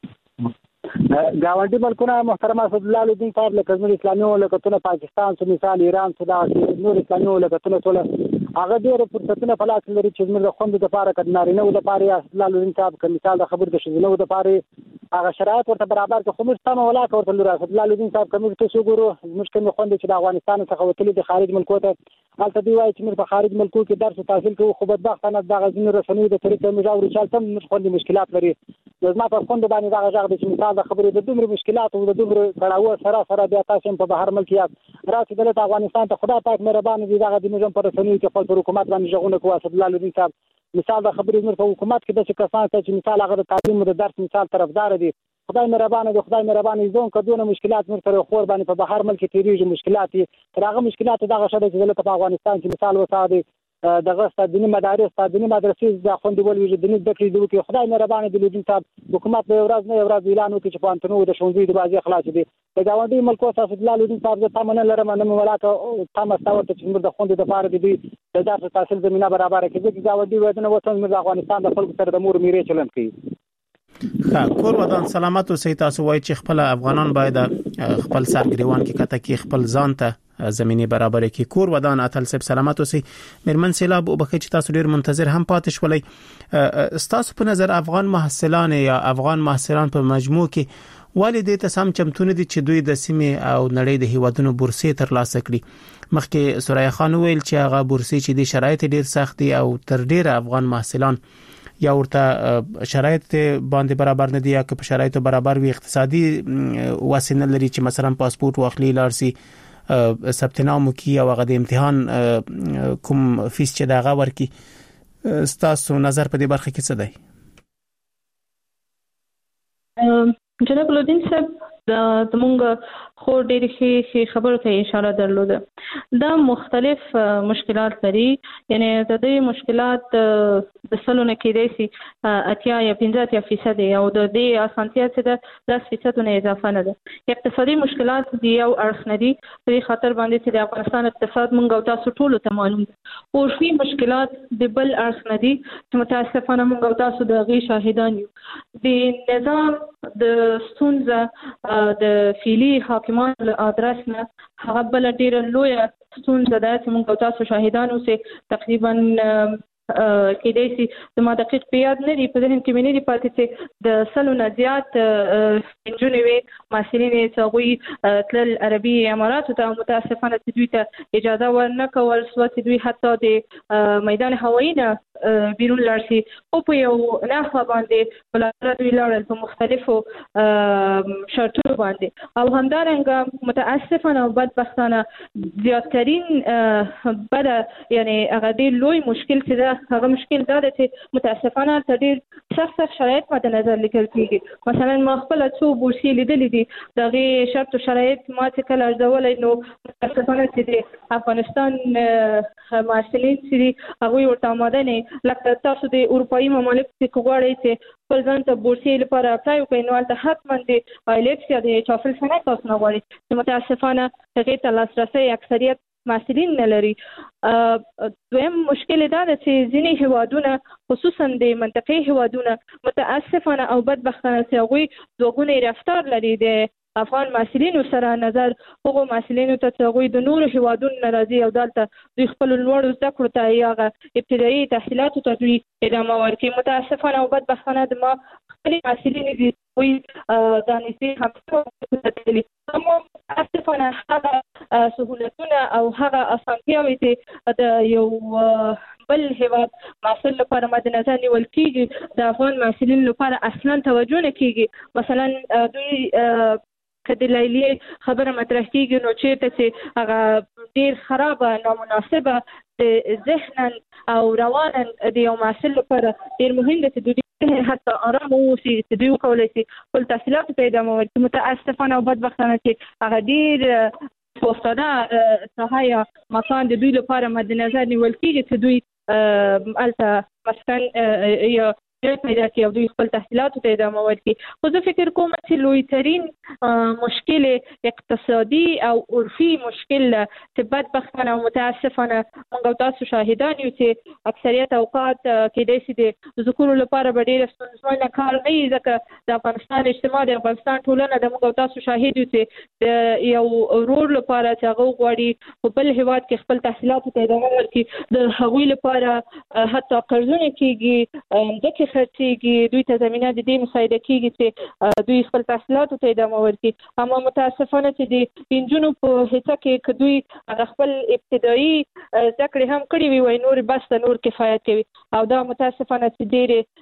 گاونډي ملکونه محترم رسول الله دین صاحب لکه اسلامي مملکتونه پاکستان څخه مثال ایران څخه نور اسلامي مملکتونه ټول هغه ډېر فرصتونه په لاس لري چې موږ د خوند د لپاره کډناري نه و د لپاره الله دین صاحب کوم مثال د خبر د شذنو د لپاره هغه شرایط ورته برابر که خو موږ تمه ولا کوته لري الله دین صاحب کوم څه ګورو موږ کوم خوند چې د افغانستان څخه وتلي د خارج ملکو ته حالت دی وایي چې موږ په خارج ملکو کې درس تحصیل کوو خو بدبختانه د غزنی رسنۍ د طریقې مجاوري چالتم موږ خوند مشکلات لري زما په خوند باندې دا غږ د مثال د خبرې د دومره مشکلات او د دومره کړهو سره سره بیا تاسو په بهر ملکیت راځي دلته افغانستان ته خدای پاک مهربان دي دا د نظام پر رسنۍ کې خپل حکومت باندې ژغونه کوي صد الله دین صاحب مثال د خبرې موږ په حکومت کې د کسان چې مثال هغه د تعلیم او د درس مثال طرفدار دي خدای مهربان دي خدای مهربان زون کډونه مشکلات موږ سره خور باندې په بهر ملک تیریږي مشکلات تر هغه مشکلات دا غشډه چې دلته په افغانستان کې مثال وساده دغه ستدنی مدارس ستدنی مدرسې د خوندول وجود دني د کړي دوی خدای مهربان دي لودین صاحب حکومت به ورځ نه ورځ اعلان وکړي چې پانتونو د شونځي د بازي خلاص دي د گاونډي ملکو اساس الله لودین صاحب د تمنه لرم نه ملاته تم استوت چې موږ د خوند د فار دي د درس تحصیل زمينه برابر کړي چې گاونډي ودونه وطن د افغانستان د خلکو سره د مور میرې چلن کوي. ښه کور ودان سلامت اوسئ. تاسو وایي چې خپل افغانان باید خپل سرګریوان کې کته کې خپل ځان ته زميني برابر کې کور ودان اتل سب سلامت اوسئ. مرمن سیلاب وبخښه چې تاسو ډیر منتظر هم پاتې شولئ. تاسو په نظر افغان محصلان یا افغان محصلان په مجموع کې والدې ته سم چمتونه دي چې دوی د سیمې او نړۍ د هیوادونو بورسي ترلاسه کړي؟ مخکې سوریا خان ویل چې هغه بورسي چې د شرایط ډیر سخت دي او تر ډیره افغان محصلان یا ورته شرایط باندې برابر نه دي یا که په شرایطو برابر وي اقتصادي وسینه لري چې مثلا پاسپورت واخلي لارسي ثبت نام وکي او هغه د امتحان کوم فیس چې دغه ورکي. ستاسو نظر په دې برخه کې څه دی؟ جناب لودین صاحب د زمونږ خو ډېر ښه خبرو ته اشاره درلوده. دا مختلف مشکلات لري، یعنی د دې مشکلات د سلونه کېدای شي اتیا یا پنځه اتیا فیصد او د دې اسانتیا چې د لس فیصد نه اضافه نه ده. اقتصادي مشکلات دی او اړخ نه دي په دې خاطر باندې چې د افغانستان اقتصاد مونږ او تاسو ټول ته معلوم دي. اورفي مشکلات د بل اړخ نه دي چې متاسفانه مونږ او تاسو د غي شاهدان یو. د نظام د ستونزه د فعلی حاکمان له ادرس نه هغه بل ډیر لوی ستونزه ده چې موږ تاسو شاهدان اوسئ. تقریبا کېدای شي د ما دقیق په یاد نه دي، په ذهن کې مې نه دي پاتې چې د سلو نه زیات نجونې وي محصلین چې هغوی تلل عربي اماراتو ته، متاسفانه چې دوی ته اجازه ورنه کول سوه چې دوی حتی د میدان هوایي نه بیرون لاړ شي. خو په یو نحوه باندې بالاخره دوی لاړل په مختلفو شرطونو باندې. او همدارنګه متاسفانه او بدبختانه زیاتترین بده یعنی هغه ډېر لوی مشکل چې ده هغه مشکل دا ده چې متاسفانه تر ډېر سخت سخت شرایط مد نظر لیکل کېږي. مثلا ما خپله څو بورسي لیدلي دي، د هغې شرط و شرایط ما چې کله ارزولی نو متاسفانه چې د افغانستان محصلین چې دي هغوی ورته آماده نه لکه تاسو د اروپایي ممالکو کې که غواړئ چې خپل ځان ته بورسي لپاره اپلای وکړئ نو هلته حتما د آیلټس یا د چافل سند تاسو نه غواړئ چې متاسفانه هغې ته لاسرسی اکثریت محصلین نه لري. دویم مشکل دا ده چې ځینې هیوادونه خصوصا د منطقې هیوادونه متاسفانه او بدبختانه چې هغوی دوه رفتار لري د افغان محصلینو سره نظر هغو محصلینو ته چې هغوی د نورو هیوادونو نه راځي او دلته دوی خپلو لوړو زده کړو ته یا هغه ابتدایي تحصیلاتو ته دوی ادامه ورکوي. متاسفانه او بدبختانه د ما خپلې محصلینې دي دوی دا نږدې همسو تللي، اما متاسفانه هغه سهولتونه او هغه اسانتیاوې چې د یو بل هیواد محصل لپاره مد نظر نیول کېږي د افغان محصلینو لپاره اصلا توجه نه کېږي. مثلا دوی که د لیلیې خبره مطرح کېږي نو چېرته چې هغه ډېر خرابه نامناسبه د ذهنا او روانا د یو محصل لپاره ډېر مهم ده چې دوی حتی آرام واوسي چې دوی وکولی شي خپل تحصیلاتو ته ادامه ورکړي. متاسفانه او بدبختانه چې هغه ډېر استاده ساحه یا مکان د دوی لپاره مد نظر نیول کېږي چې دوی هلته مسکن یا پیدا کړي او دوی خپل تحصیلاتو ته ادامه ورکړي. خو زه فکر کوم چې لویترین مشکل اقتصادي او عرفي مشکل چې بدبختانه او متاسفانه موږ او تاسو شاهدان یو چې اکثریت اوقات کېدای شي د ذکورو لپاره به ډېره ستونزمنه کار نه وي، ځکه د افغانستان اجتماع د افغانستان ټولنه د موږ او تاسو شاهد یو چې د یو ورور لپاره چې هغه غواړي په بل هېواد کې خپل تحصیلاتو ته ادامه ورکړي د هغوی لپاره حتی قرضونه کېږي، ځکه خرڅېږي، دوی ته زمینه د دې مساعده کېږي چې دوی خپل تحصیلاتو ته ادامه ورکړي. اما متاسفانه چې د نجونو په حصه کې که دوی هغه خپل ابتدایي زده کړې هم کړې وي وایي نور بس د نور کفایت کوي او دا متاسفانه چې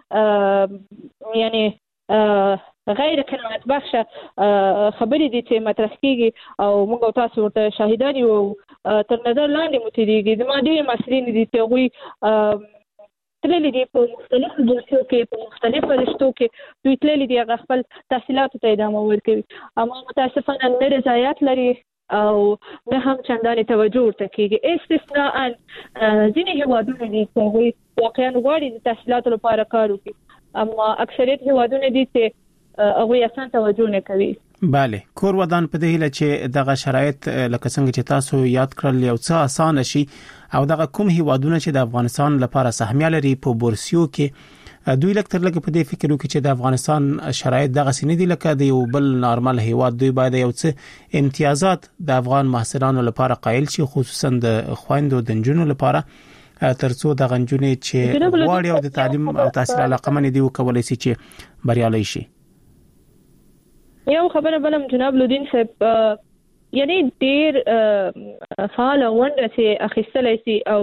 ډېرې یعنې غیر قناعت بخشه خبرې دي چې مطرح کېږي او موږ او تاسو ورته شاهدان یو تر نظر لاندې مو تېرېږي. زما ډېرې محصلین دي چې هغوی تللی دي په مختلفو بورسیو کې په مختلفو رشتو کې دوی تللی دي هغه خپل تحصیلاتو ته ادامه ورکوي، اما متاسفانه نه رضایت لري او نه هم چندانې توجه ورته کېږي. استثناء ځینې هیوادونه دي چې هغوی واقعا غواړي د تحصیلاتو لپاره کار وکړي، اما اکثریت هیوادونه دي چې هغوی اصلا توجه نه کوي. بله، کور ودان په دې هیله چې دغه شرایط لکه څنګه چې تاسو یاد کړل یو څه اسانه شي او دغه کوم هیوادونه چې د افغانستان لپاره سهمیه لري په بورسیو کې دوی لکه لکه په دې فکر وکړي چې د افغانستان شرایط دغه سینې دي لکه د یو بل نارمل هیواد، دوی باید یو څه امتیازات د افغان محصلانو لپاره قایل شي، خصوصا د خويندو د جنونو لپاره، ترڅو د غنجونې چې غواړي او د تعلیم او تحصیل علاقمن دي وکولای شي چې بریالي شي. یو خبره بلم جناب لودین صاحب، یعنی ډیر فعال ونډه چې اخیستلای شي او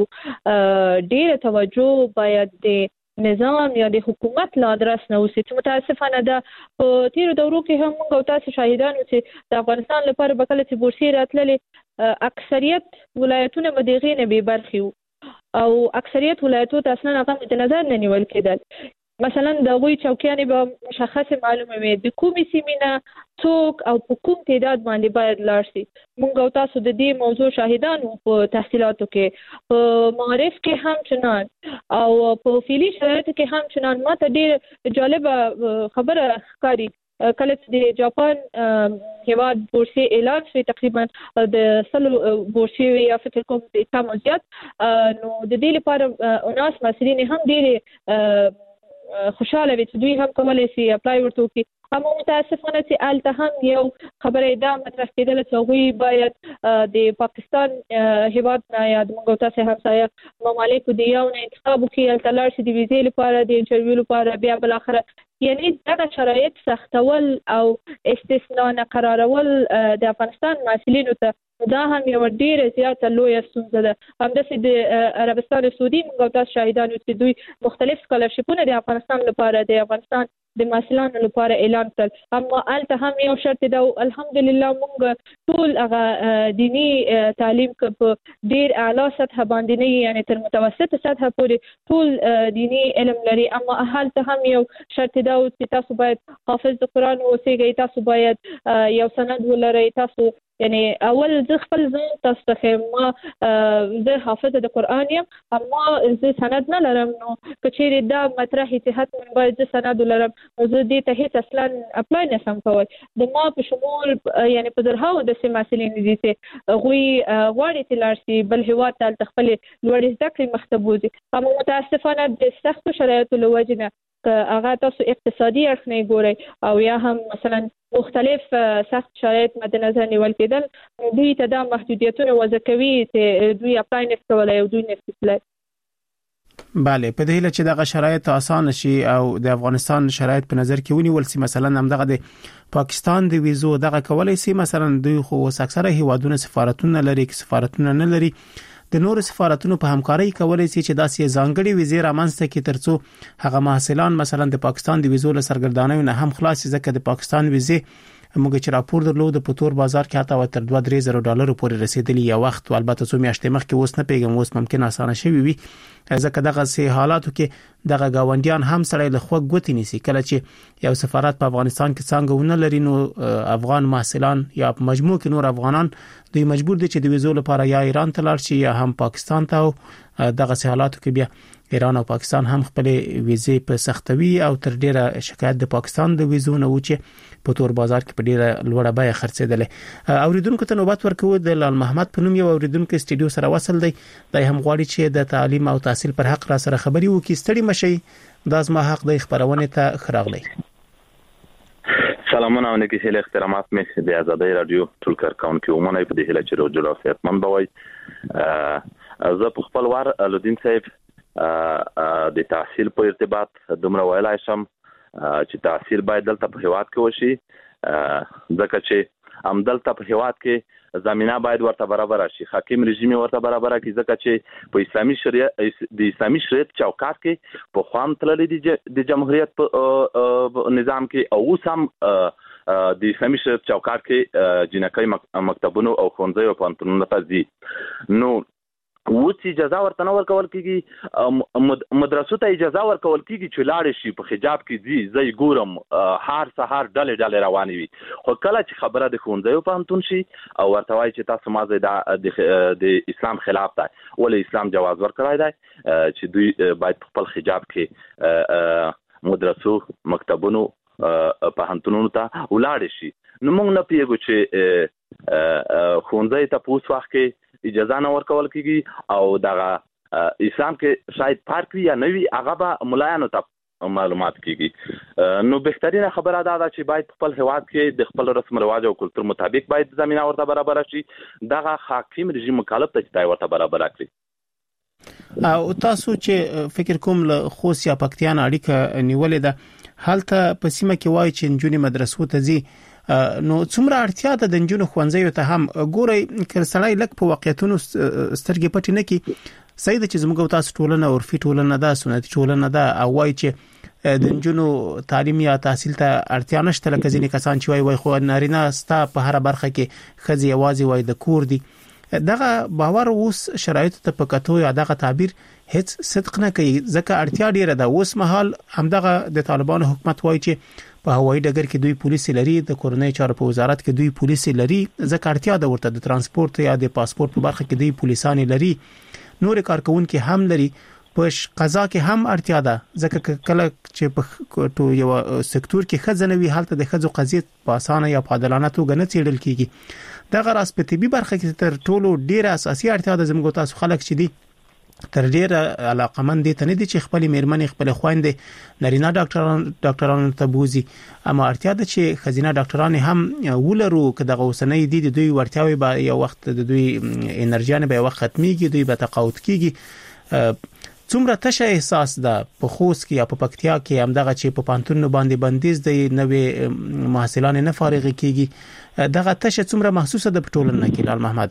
ډیر توجه باید د نظام یا د حکومت لا درس نه وسی. متاسفانه ده په تیرو دورو کې هم موږ او تاسو شاهدان وو چې د افغانستان لپاره به کله چې بورسي راتللې اکثریت ولایتونه به دغه نه به برخي او اکثریت ولایتو ته اصلا هغه د نظر نه نیول کېدل. مثلا د غوي چوکیانې به مشخصه معلومه وي د کومې سیمې نه څوک او په کوم تعداد باندې باید لاړ شي. موږ او تاسو د دې موضوع شاهدان وو په تحصیلاتو کې، په معارف کې هم چنان او په فعلي شرایطو کې هم چنان. ما ته ډېر جالبه خبره ښکاري کله چې د جاپان هیواد بورسي اعلان شوی تقریبا د سلو بورسي یا فکر کوم د کم زیات، نو د دې لپاره اناس مسلین هم ډېر خوشاله وي چې دوی هم کولای شي اپلای ورته وکړي. اما متاسفانه چې الته هم یو خبره دا مطرح کېدله چې هغوی باید د پاکستان هیواد نه یا د موږ تاسو همسایه ممالکو د یو نه انتخاب وکړي، هلته لاړ شي د ویزې لپاره، د انټرویو لپاره، بیا بالاخره یعنی دغه شرایط سختول او استثناء نه قرارول د افغانستان محصلینو ته دا هم یو ډیره زیاته لویه ستونزه ده. همداسې د عربستان سعودي موږ تاسو شاهدان یو چې دوی مختلف سکالرشیپونه د افغانستان لپاره د افغانستان د محصلانو لپاره اعلان کړل، اما الته هم یو شرط ده. الحمدلله موږ ټول هغه دینی تعلیم په ډیر اعلی سطح باندې نه، یعنی تر متوسط سطح پورې ټول دینی علم لري، اما الته هم یو شرط ده چې تاسو باید حافظ د قرآن اوسئ، تاسو باید یو سند ولرئ. تاسو یعنی اول زه خپل ځان تاسو ته ما زه حافظ د قرآن یم، اما زه سند نه لرم، نو کچېرې دا مطرح چې حتما باید زه سند ولرم، نو زه دې ته هیڅ اصلا اپلای نشم کولی. د ما په شمول یعنی په زرهاوو داسې محصلین دي چې هغوی غواړي چې لاړ شي بل هېواد ته، هلته خپلې لوړې زده کړې مخته بوځي، اما متاسفانه د سختو شرایطو له وجې نه هغه تاسو اقتصادي اړخ نه ګورئ او یا هم مثلا مختلف سخت شرایط مد نظر نیول کېدل، دوی ته دا محدودیتونه وضع کوي چې دوی اپلای نشي کولای او دوی نشي تللی. بله، په دې لچې دغه شرایط آسان شي او د افغانستان شرایط په نظر کې ونیول سي، مثلا هم دغه د پاکستان د ویزو دغه کولای سي، مثلا دوی خو اکثره هیوادونه سفارتونه لري، که سفارتونه نه لري د نور سفارتونو په همکارۍ کولای شي چې داسې ځانګړي ویزې رامنځته کړي ترڅو هغه محصلان مثلا د پاکستان د ویزو له سرګردانۍ نه هم خلاص شي، ځکه د پاکستان ویزې موږ چې راپور درلود په تور بازار کې حتی تر دوه درې زره ډالر پورې رسیدلی یو وخت، البته څو میاشتې مخکې، اوس نه پیګم اوس ممکن اسانه شوي وي، ځکه دغه سه حالاتو کې دغه گاونډیان هم سړی له خو غوتی نسی. کله چې یو سفارت په افغانستان کې څنګه ونه لري، نو افغان محصلان یا په مجموع کې نور افغانان دوی مجبور دي چې د ویزو لپاره یا ایران ته لاړ شي یا هم پاکستان ته، او دغه سه حالاتو کې بیا ایران او پاکستان هم خپل ویزې په سختوي او تر ډیره شکایت د پاکستان د ویزو نه و چې په تور بازار کې په ډیره لوړه بیه خرڅېدل. اوریدونکو ته نوبت ورکو د لال محمد په نوم یو اوریدونکو استډیو سره وصل دی، دای هم غواړي چې د تعلیم او تحصیل پر حق را سره خبري وکړي. ستړي مشي، دا زما حق د خبرونه ته خراغلی. سلامونه او نیکی هیله احترامات مې د آزادۍ رادیو ټول کارکونکو ومنه په دې هیله چې روز جوړ صحتمند بوي. زه په خپل وار لودین صاحب د تحصیل په ارتباط دومره ویلای شم چې تحصیل باید دلته په هیواد کې وشي، ځکه چې هم دلته په هیواد کې زمينه باید ورته برابر شي، حاکم رژیم ورته برابر کړي، ځکه چې په اسلامي شریعت د اسلامي شریعت چوکاټ کې په خوام تللی د جمهوریت په نظام کې او اوس هم د اسلامي شریعت چوکاټ کې جنکۍ مکتبونو او ښوونځیو او پوهنتونونو ته ځي. نو اوس اجازه ورته نه ورکول کېږي، مدرسو ته اجازه ورکول کېږي چې لاړې شي په حجاب کې ځي. زه یې ګورم هر سهار ډلې ډلې روانې وي، خو کله چې خبره د ښوونځیو پوهنتون شي او ورته وایي چې تاسو ما ځای د اسلام خلاف دی، ولې اسلام جواز ورکړی دی چې دوی باید په خپل حجاب کې مدرسو مکتبونو پوهنتونونو ته ولاړې شي. نو موږ نه پیږو چې ښوونځی ته په اوس وخت کې اجازه نه ورکول کېږي او دغه اسلام کې شاید فرق وي یا نه وي، هغه به ملایانو ته معلومات کیږي. نو بهترینه خبره دا ده چې باید خپل هواد کې د خپل رسم رواج او کلتور مطابق باید زمينه ورته برابر شي. دغه حاکم رژیم مکلف ته چې ورته برابر کړي. او تاسو چې فکر کوم له خوست یا پکتیان اړیکه نیولې ده هلته په سیمه کې وایي چې نجونې مدرسو ته ځي، نو څومره اړتیا ده د نجونو ښوونځیو ته هم ګوري کړسړای لک په واقعیتونو سترګې پټې نه کی صحیح ده چې زموږ تاسو ټولنه او عرفي ټولنه ده سنتي ټولنه ده او وایي چې د نجونو تعلیم یا تحصیل ته اړتیا نشته لکه ځینې کسان چې وایي وای خو نارینه ستا په هر برخه کې خزي یوازې وای د کور دي. دغه باور اوس شرایط ته پکاتو یا دغه تعبیر هیڅ صدق نه کوي ځکه اړتیا ډیره ده. اوس مهال همدغه د طالبانو حکومت وایي چې په هوایي ډګر کې دوی پولیس لري، د کورنۍ چارو په وزارت کې دوی پولیس لري، ځکه اړتیا ده ورته د ترانسپورت یا د پاسپورت په برخه کې دوی پولیسان لري، نور کارکونکو هم لري، په قضا کې هم اړتیا ده ځکه کله چې په یو سکتور کې خزنوي حالت د خزو قضیه په اسانه یا په عادلانه توګه نه څیړل کیږي. دغه راس په طبي برخه کې تر ټولو ډیره اساسي اړتیا ده زموږ تاسو خلک چې دي تر ډیره علاقمند دي ته نه دي چې خپل میرمنې خپل خويندې نارینه ډاکټران ډاکټرانو ته بوزي، اما اړتیا ده چې خزینه ډاکټران هم ولرو که دغه وسنۍ دي د دوی ورتیاوي به یو وخت د دوی انرژي به وخت ختميږي، دوی به تقاعد کیږي. څومره تشه احساس ده په خوست کې یا په پکتیا کې همدغه چې په پانتون باندې بندیز د نوې محصلان نه فارغ کیږي، دغه تشه څومره محسوسه ده په ټولنه کې لال محمد؟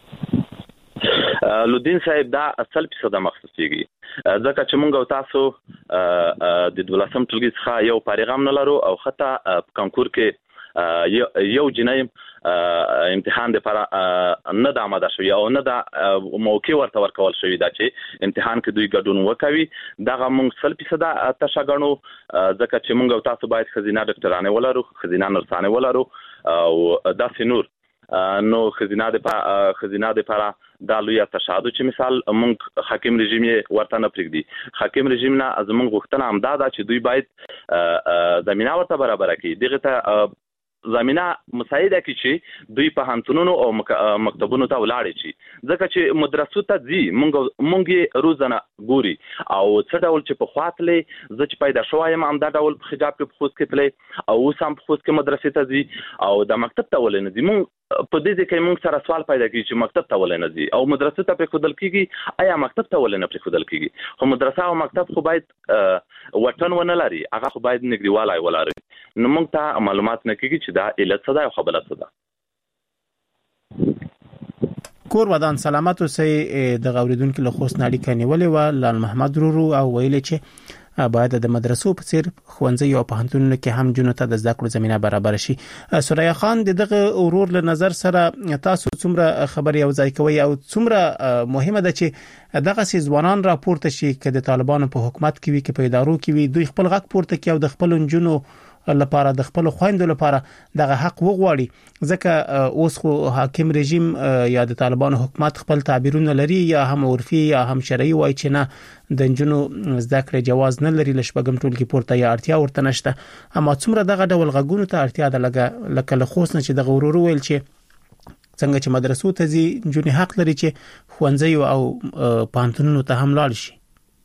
لودین صاحب دا اصل په صدا مخصوصيږي ځکه چې موږ او تاسو د دولسم ټولګي څخه یو پیغام نه لرو او خطا کانکور کې یو جنای امتحان د پر نه د آماده شوی او نه د موقع ورته ورکول شوی دا چې امتحان کې دوی ګډون وکوي. دغه موږ سل فیصد تشګنو ځکه چې موږ او تاسو باید خزینه ډاکټرانه ولرو، خزینه نرسانه ولرو او داسې نور نو خزینه د خزینه د لپاره د لوی تشهادو چې مثال موږ حاکم رژیم ورته نه پرېږدي. حاکم رژیم نه از موږ غوښتنه هم دا ده چې دوی باید زمينه ورته برابر کړي، دغه ته زمينه مساعده کړي چې دوی په هانتونونو او مکتبونو ته ولاړ شي ځکه چې مدرسو ته ځي موږ موږ روزانه ګوري او څه ډول چې په خاطلې ز چې پیدا شوایم هم دا ډول په حجاب کې خوست کې تلې او اوس هم خوست کې مدرسې ته ځي او د مکتب ته ولې نه ځي. موږ په دې ځکه موږ سره سوال پیدا کیږي چې مکتب ته ولې نه ځي او مدرسې ته په خودل کیږي، آیا مکتب ته ولې نه په خودل کیږي؟ خو مدرسه او مکتب خو باید وطن ونه لري، هغه خو باید نګریوالای ولري. نو موږ ته معلومات نه کیږي چې دا علت څه ده او خبره څه ده. کور ودان سلامت اوسئ. د غوریدونکو له خوست نړۍ کني ولې و لال محمد رورو او ویل چې باید د مدرسو په څیر ښوونځي او پوهنتونونو کې هم جنونو ته د زده کړو زمينه برابر شي. سوریا خان دغه اورور له نظر سره تاسو څومره خبر یو ځای کوي او څومره مهمه ده چې دغه سي ځوانان راپورته شي چې د طالبانو په حکومت کې وي کې په ادارو کې وي دوی خپل غږ پورته کوي او د خپل جنونو لپاره د خپل خويندو لپاره دغه حق وغواړي ځکه اوس خو حاکم رژیم یا د طالبانو حکومت خپل تعبیرونه لري یا هم عرفي یا هم شرعي وای چې نه د جنونو زده کړې جواز نه لري لشبګم ټول کې پورته یا اړتیا ورته نشته. اما څومره دغه ډول غږونو ته اړتیا ده لکه لکه له خوست نه چې د غرور ویل چې څنګه چې مدرسو ته ځي جنې حق لري چې ښوونځي او پانتونونو ته هم لاړ شي.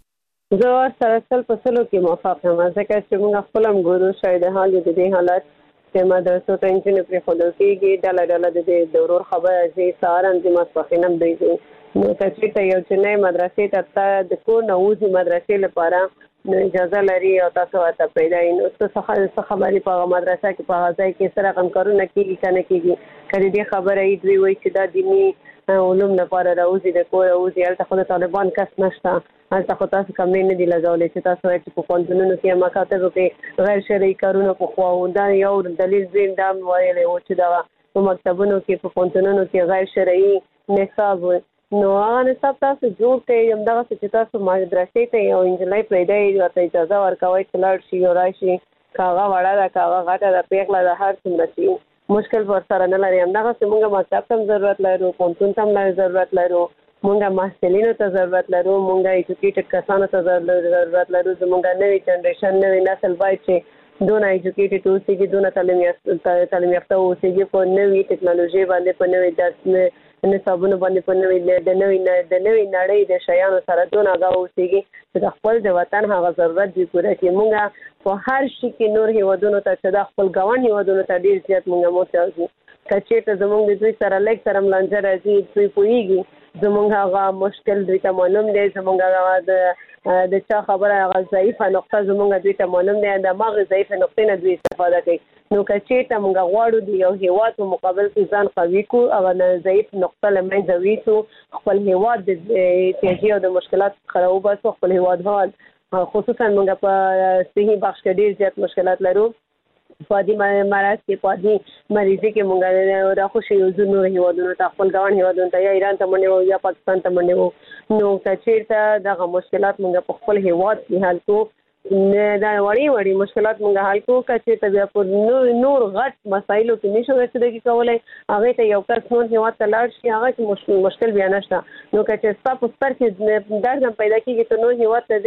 زه سره سل په سلو کې موافق یم ځکه چې موږ خپل هم ګورو شاید حال د دې حالت چې مدرسو ته انجن پرې خودل کېږي ډله ډله د دې د ورور خبره چې سهارن د ماسپښین دی نو چې ته یو چې مدرسې ته د کور نه وځي مدرسې لپاره نو اجازه لري او تاسو ته پیدا نو څه خبرې په مدرسه کې په ځای کې سره کم کارونه کېږي کنه کېږي کله دې خبره ای دوی وایي چې دا دیني علوم لپاره راوځي د کور راوځي هلته خو د طالبان کس نشته هلته خو تاسو کمې نه دي لګولی چې تاسو وایي چې په پوهنتونونو کې مکاتبو کې غیر شرعي کارونه پخوا وو دا یو دلیل زین دا ویلی وو چې دغه په مکتبونو کې په پوهنتونونو کې غیر شرعي نصاب و نو هغه نصاب تاسو جوړ کړئ همدغسې چې تاسو مدرسې ته یو نجلۍ پرېږدئ ورته اجازه ورکوئ چې لاړ شي او راشي که هغه وړه ده که هغه غټه ده پیغله ده هر څومره چې مشکل پر سره نه لري همدغسې موږ مکتب ته هم ضرورت لرو پوهنتون ته هم ضرورت لرو موږ محصلینو ته ضرورت لرو موږ ایجوکیټډ کسانو ته ضرورت لرو زموږ نوی جنریشن نوی نسل باید چې دونه ایجوکیټډ اوسېږي دونه تعلیم یافته اوسېږي په نوې ټکنالوژي باندې په نوې نصابونه باندې په نوې د نوې د نوې نړۍ د شیانو سره دونه غو اوسېږي چې د خپل د وطن هغه ضرورت دی پوره کړي. مونږه په هر شي کې نور هیوادونو ته چې د خپل ګاونډ هیوادونو ته ډیر زیات مونږه موثق کچېته زمونږ د دوی سره لیک سره ملانجه راځي دوی پوېږي زمونږ هغه مشکل دوی ته معلوم دی زمونږ هغه د د چا خبره هغه ضعیفه نقطه زمونږ دوی ته معلوم دی د ماغه ضعیفه نقطې نه دوی استفاده کوي. نو کچېته مونږ غواړو د یو هیواد په مقابل کې ځان قوي کو او د ضعیف نقطه لمنځه ویسو خپل هیواد د تیږي او د مشکلات خرابو باسو خپل هیواد حال خصوصا مونږ په صحي بخش کې ډیر زیات مشکلات لرو. پادي مرز کې پادي مریضي کې مونږ راخوشي یو ځنو هیوادونو ته خپل ګاونډ هیوادونو ته یا ایران ته منډه یا پاکستان ته منډه نو کچېته دغه مشکلات مونږ په خپل هیواد کې حل کو دا وړي وړي مشکلات مونږ حل کو کچېته بیا په نور غټ مسایلو کې نشو رسیدګي کولای هغه ته یو کس نور هیواد ته لاړ شي هغه کې مشکل مشکل بیا نشته. نو کچې تاسو ستر کې درځم پیدا کیږي ته نور هیواد ته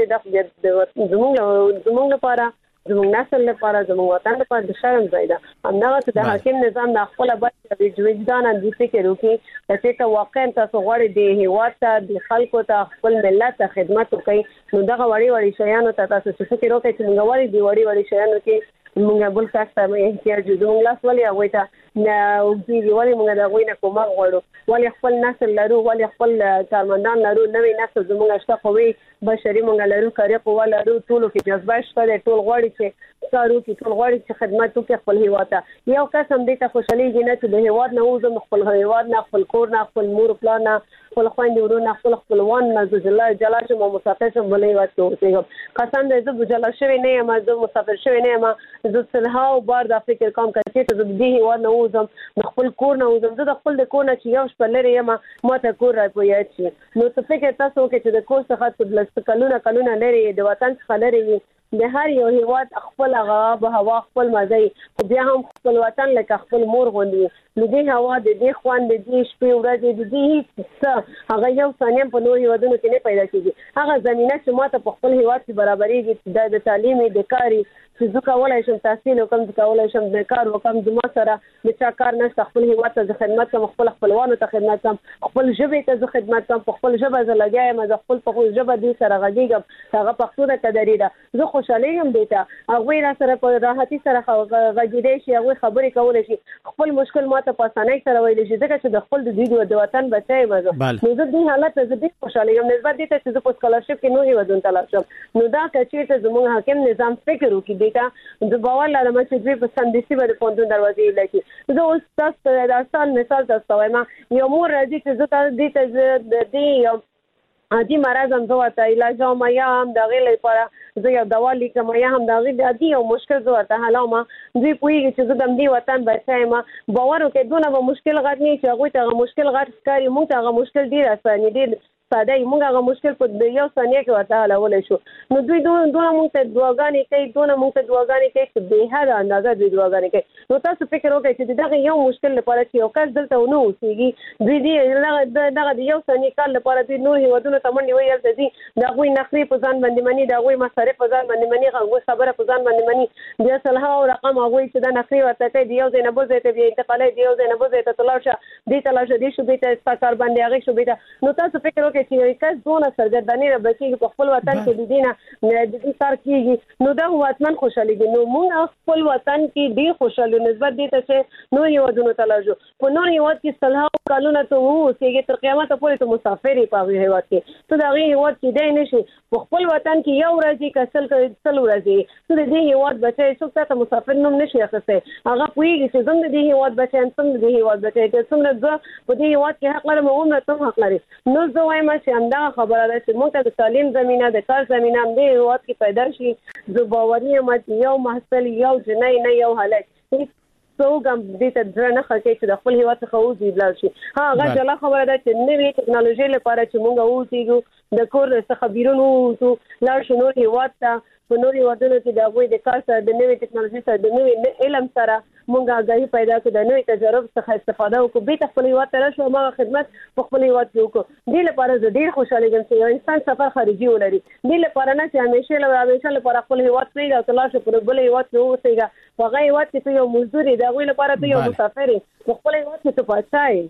د زموږ زموږ لپاره زموږ نسل لپاره زموږ وطن لپاره د شرم ځای ده. همدغه د حاکم نظام د خپل باندې وجدان د فکر وکړي چې واقعا تاسو غواړئ د هیواد ته د خلکو ته خپل ملت ته خدمت وکړي نو دغه وړي وړي شیانو ته تاسو فکر وکړئ چې موږ غواړو د وړي وړي شیانو کې موږ بل څه ته احتیاج لرو. موږ لاس ولې هغه ته نه وګړي ولې موږ د غوینه کومه غواړو ولې خپل نسل لرو ولې خپل کارمندان لرو نوې نسل زموږ شته قوي بشري موږ لرو کاري قوه لرو ټولو کې جذبه شته ټول غواړي چې کارو کې ټول غواړي چې خدمت وکړي خپل هیواد ته. یو کس هم دې ته خوشالي نه چې د هیواد نه وزم خپل هیواد نه خپل کور نه خپل مور پلان نه خپل خويندې ورونه خپل خپلوان نه جلا جلا چې مو مسافر شم بلې وات کې اوسېږم قسم دې زه جلا شوی نه یم زه مسافر شوی نه یم زه صلح او بار د فکر کوم چې ته دې هیواد نه وزم خپل کور نه وزم زه خپل د کور نه چې یو شپه لري یم ما ته کور راپوي شي. نو څه فکر تاسو کې چې د کور څخه د لست کلونه کلونه لري د وطن څخه لري د هر یو هیواد خپل هغه به هوا خپل مزي بیا هم خپل وطن لکه خپل مور غوندي نو دې هوا د دې خوان د دې شپې ورځې د دې څه هغه یو ثانیه په نور هیوادونو کې نه پیدا کیږي. هغه زمينه چې ماته په خپل هیواد کې برابرېږي د تعلیمي د کاری چې زه کولای شم تحصیل وکم زه کولای شم د کار وکم د ما سره د چا کار نشته خپل هیواد ته خدمت کوم خپل خپلوانو ته خدمت کوم خپل ژبې ته خدمت کوم خپل ژبه زه لګایم زه خپل په ژبه دې سره غږیږم هغه پښتو ده کډری ده زه خوشاله یم دیتا هغه را سره په راحتي سره غږیدې شي هغه خبرې کولای شي خپل مشکل ماته په اسانۍ سره ویل شي ځکه چې د خپل د دې د وطن بچای مزه نو زه دې حالت زه دې خوشاله یم نسبت دې ته چې زه په سکالرشپ کې نو یو دون تلاشم نو دا کچې ته زموږ حاکم نظام فکر وکړي دیتا د باور لرم چې دوی په سندسي باندې پوندون دروازې لکه زه اوس تاسو د آسان مثال تاسو وایم یو مور راځي چې زه تاسو دې ته د دې یو عادي مرز هم زه ورته علاج هم یا هم د هغې لپاره زه یو دوا لیکم یا هم د هغې عادي یو مشکل زه ورته حلوم دوی پوهېږي چې زه د همدې وطن بچی یم باور وکړئ دونه به مشکل غټ نه وي چې هغوی ته هغه مشکل غټ ښکاري موږ ته هغه مشکل ډېر اساني ډېر ساده موږ هغه مشکل په یو ثانیه کې ورته حلولی شو نو دوی دونه دونه موږ ته دعاګانې کوي دونه موږ ته دعاګانې کوي چې بېحده اندازه دوی دعاګانې کوي نو تاسو فکر وکړئ چې د دغه یو مشکل لپاره چې یو کس دلته ونه اوسېږي دوی دې دغه د یو ثانیې کار لپاره دوی نور هېوادونو ته منډې وهي هلته ځي د هغوی نخرې په ځان باندې مني د هغوی مصارف په ځان باندې مني هغوی خبره په ځان باندې مني بیا صلحه او رقم هغوی چې دا نخرې ورته کوي د یو ځای نه بل ځای ته بیا انتقالوي د یو ځای نه بل ځای ته ته لاړ شه دې ته لاړ شه دې شوبې ته ستا کار باندې هغې شوبې ته نو تاسو فکر وکړئ چې یو کس نه سرګرداني را بچیږي په خپل وطن کې د دې نه د دې کار کیږي نو دا وطن خوشاليږي نو موږ خپل وطن کې ډېر خوشاله نسبت دي ته چې نو یو ودونو تلاجو په نور هیواد کې صلح او قانون ته وو چې تر قیامت پورې ته مسافر په هیواد کې ته دا غي هیواد کې دی نشي په خپل وطن کې یو ورځي کسل کسل ورځي ته د دې هیواد بچي څوک ته مسافر نوم نشي اخسته هغه پوېږي چې زموږ د دې هیواد بچي هم څنګه د هیواد بچي ته څنګه زه په دې هیواد کې حق لرم او موږ ته حق لري نو زه وایم چې همدا خبره ده چې موږ ته د تعلیم زمينه د کار زمينه هم د هیواد کې پیدا شي زه باوري یم چې یو محصل یو جنۍ نه یو هلک څوک هم دې ته زړه نه ښه کوي چې د خپل هیواد څخه وځي ولاړ شي ها هغه جلا خبره ده چې نوې ټکنالوژي لپاره چې موږ وځو د کور څخه بیرون وځو لاړ شو نور هیواد ته په نور هیوادونو کې د هغوی د کار سره د نوې ټکنالوژي سره د نوې علم سره موږ آګاهي پیدا کړو د نوې تجربو څخه استفاده وکړو بېرته خپل هیواد ته راشو هماغه خدمت په خپل هیواد کې وکړو دې لپاره زه ډېر خوشحاله یم چې یو انسان سفر خارجي ولري دې لپاره نه چې همیشه له همیشه لپاره خپل هیواد پرېږدي او ته لاړ شې په بل هیواد کې واوسېږه په هغه هیواد کې ته یو مزدور یې د هغوی لپاره ته یو مسافر یې په خپل هیواد کې ته پاچا یې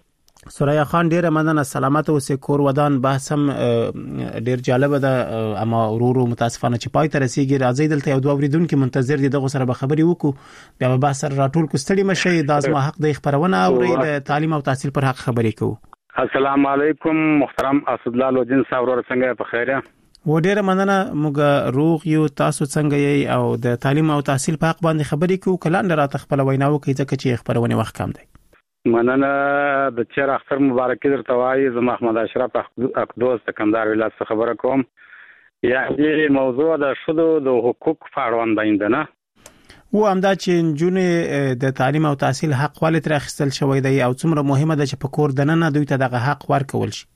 سوریا خان ډیره مننه. سلامت اوسې. کور ودان بحث هم ډیر جالب ده، اما ورورو متاسفانه چې پای ته رسیدي. راځي دلته یو دوه اوریدونکو منتظر دي، دغه سره به خبري وکړو، بیا به بحث سره راټول کو. ستړي مشي. د ازما حق د خبرونه او د تعلیم او تحصیل پر حق خبري کوو. السلام علیکم محترم اسدالله لودین صاحب، ورور څنګه په خیره؟ و ډیره مننه. موږ روغ یو. تاسو څنګه یې؟ او د تعلیم او تحصیل په حق باندې خبري کوو. کله نه راته خپل ویناو کوي ځکه چې خبرونه وخت کم دی. مننه. د چیر اختر مبارک درته وایي. زما احمد اشرف اقدوس د کندهار ولایت څخه خبره کوم. یعنی موضوع د شذو د حقوق په اړه باندې نه و امدا چې جنونه د تعلیم او تحصیل حق والي تر اخیستل شوی دی او څومره مهمه ده چې په کور دننه دوی ته دغه حق ورکول شي.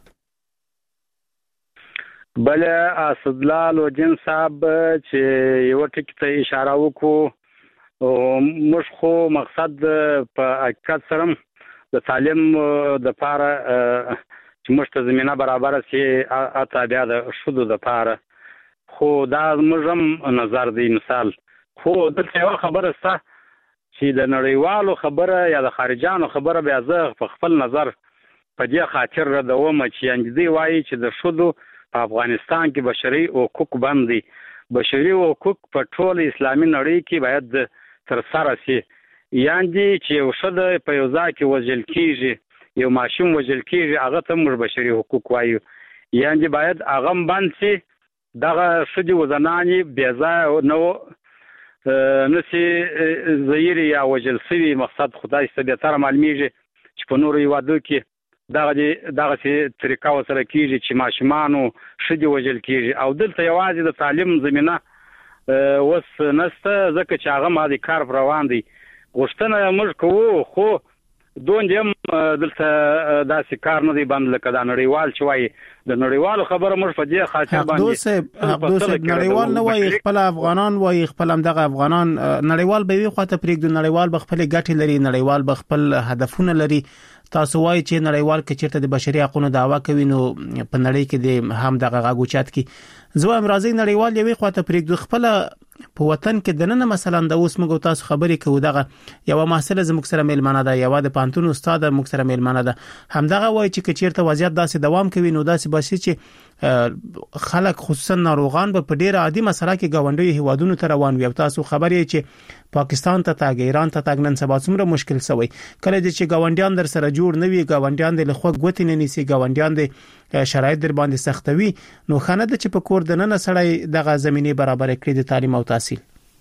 بل اسدالله لودین صاحب چې یو ټکی ته اشاره وکړو، موږ خو مقصد په حقیقت سره د تعلیم د لپاره چې موږ ته زمينه برابر شي اته بیا د شذو د لپاره، خو دا موږ هم نظر دی. مثال خو دلته یو خبره سته چې د نړیوالو خبره یا د خارجانو خبره بیا زه په خپل نظر په دې خاطر ردوم چې اندې وایي چې د شذو په افغانستان کې بشري حقوق باندې بشري حقوق په ټول اسلامي نړۍ کې باید تر سره شي. یعنی چې یو شذ په یو ځای کې وژل کیږي، یو ماشوم وژل کیږي، هغه ته موږ بشري حقوق وایو. یعنی باید هغه باندې شي دغه شذ وزنانی بیا ځای نو نسی زیری یا وژل سوي. مقصد خدای ستاسو تر معلومیږي چې په نورو یوادو کې دغه دغه سي طریقه وسره کیږي چې ماشومانو شذ وژل کیږي. او دلته یوازې د تعلیم زمينه وس نسته ځکه چې هغه مادي کار روان دي. غوښتنه موږ کوو خو دون دیم دلته داسې کار نه دی بند لکه دا نړیوال چې وایي. د نړیوالو خبره موږ په دې خاطر باندې حق دوسه نړیوال نه وایي، خپل افغانان وایي، خپل همدغه افغانان. نړیوال به وي خواته پرېږدو، نړیوال به خپل ګټې لري، نړیوال به خپل هدفونه لري. تاسو وایي چې نړیوال کې چیرته د بشري حقوقو دعوا کوي نو په نړۍ کې د هم دغه غاګوچات کې زو امرازي نړیوال یوي خواته پرېږدو. خپل په وطن کې دنه مثلا د اوس موږ تاسو خبرې کوو، دغه یو مسله زموږ سره میلمانه ده، یو د پانتون استاد موږ سره میلمانه ده. همدغه وایي چې چیرته وضعیت داسې دوام کوي نو داسې باسي چې خلک خصوصا ناروغان به په ډیره عادي مسله کې گاونډي هوادونو ته روان وي. تاسو خبرې چې پاکستان ته تاګ ایران ته تاګ نن سبا څومره مشکل شوی، کله چې گاونډیان در سره جوړ نه وي، گاونډیان د لخوا غوتی نه نيسي، گاونډیان د شرایط در باندې سختوي، نو خانه د چې په کور دننه سړی دغه زمينه برابر کړي د تعلیم او تحصیل.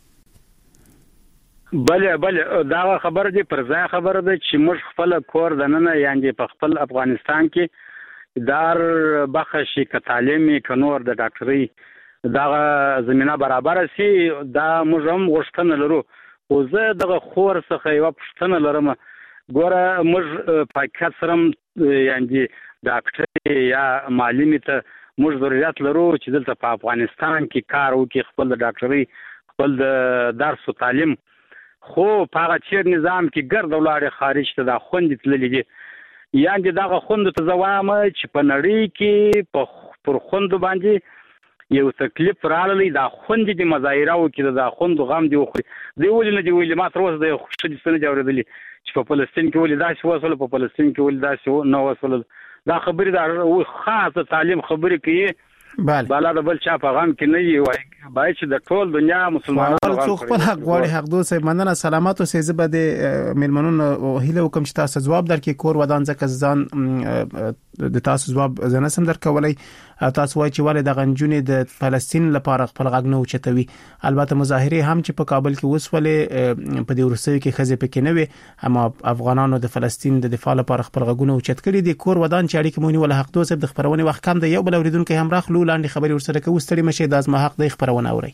بله بله دا خبره دي پر ځای خبره ده چې موږ خپل کور دننه یعنی په خپل افغانستان کې دار بخشي ک تعلیمي ک نور د ډاکټري دا زمينه برابر سي. دا موږ هم غوښتنه لرو. او زه دغه خور څخه یو پښتنه لرم. ګوره موږ په حقیقت سره یعنی ډاکټر یا معلم ته موږ ضرورت لرو چې دلته په افغانستان کې کار وکړي، خپل د ډاکټري خپل د درس او تعلیم. خو په هغه چیر نظام کې ګرد ولاړ خارج ته دا خوندې تللې دي. یعنی دغه خوند ته زوام چې په نړۍ کې په پر خوند باندې یو تکلیف راغلی، دا خوند دي مظاهره وکړي، دا خوند غم دی خو دی ولې نه دی ویلي. ما تر اوسه د خوشدي سره جوړېدلی چې په فلسطین کې ولې داسې وسول، په فلسطین کې ولې داسې نه وسول. دا خبرې دا خاصه تعلیم خبرې کوي. بله بالا د بل چا په غم کې نه وي، وای باید چې د ټول دنیا مسلمانانو څو خپل حق غواړي. حق دوسه مننه. سلامات او سیزه بده ملمنون او هله کوم چې تاسو جواب درکې کور ودان ځکه ځان د تاسو جواب زنه سم درکولای. تاسو وایي چې ولې د غنجونې د فلسطین لپاره خپل غږ نه اوچتوي. البته مظاهره هم چې په کابل کې وسولې په دې ورسوي کې خزه پکې نه وي، اما افغانانو د فلسطین د دفاع لپاره خپل غږونه اوچت کړي دي. کور ودان چې اړیکه مونږ ول حق دوسه د خبرونه وخت کم دی. یو بل اوریدونکو هم راخلو لاندې خبري ورسره کوي. ستړي مشه د ازما حق د خبرونه اوري.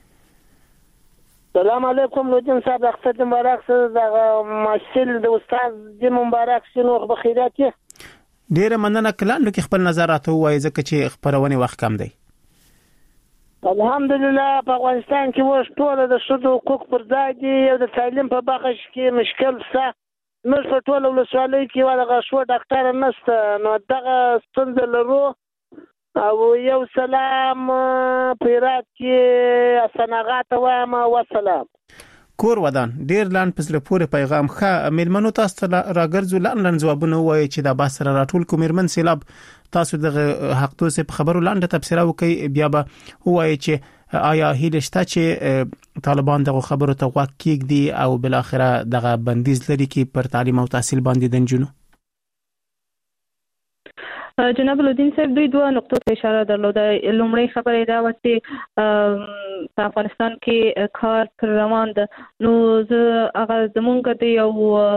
سلام علیکم لودین صاحب، اختر مبارک سره د ماشل د استاد د مبارک شنو بخیرات. ډیره مننه. کلاندو کې خپل نظرات وایي ځکه چې خبرونه وخت کم دی. الحمدلله په افغانستان کې وښ ټول د شذو حقوق پر ځای دي او د تعلیم په بخش کې مشکل څه موږ په ټول ولسوالۍ کې ولغه شو ډاکټر نشته، نو دغه ستونزه لرو. او یو سلام پیرات کې سنغات وایم و سلام. کور ودان ډیر لاند پسله پورې پیغام ښه ملمنو تاسو ته راګرځو لاند لاند جوابونه وایي چې دا باسر راټول کوم مرمن سیلاب تاسو د حق توسه په خبرو لاند تفسیر وکي بیا به وایي چې آیا هیله شته چې طالبان دغه خبرو ته غوږ کیږي او بل اخره دغه بندیز لري کې پر تعلیم او تحصیل باندې دنجونو. جناب الدین صاحب دوی دوه نقطو ته اشاره درلوده. لومړی خبره دا و چې په افغانستان کې کار پر روان ده، نو زه هغه زمونږ د یو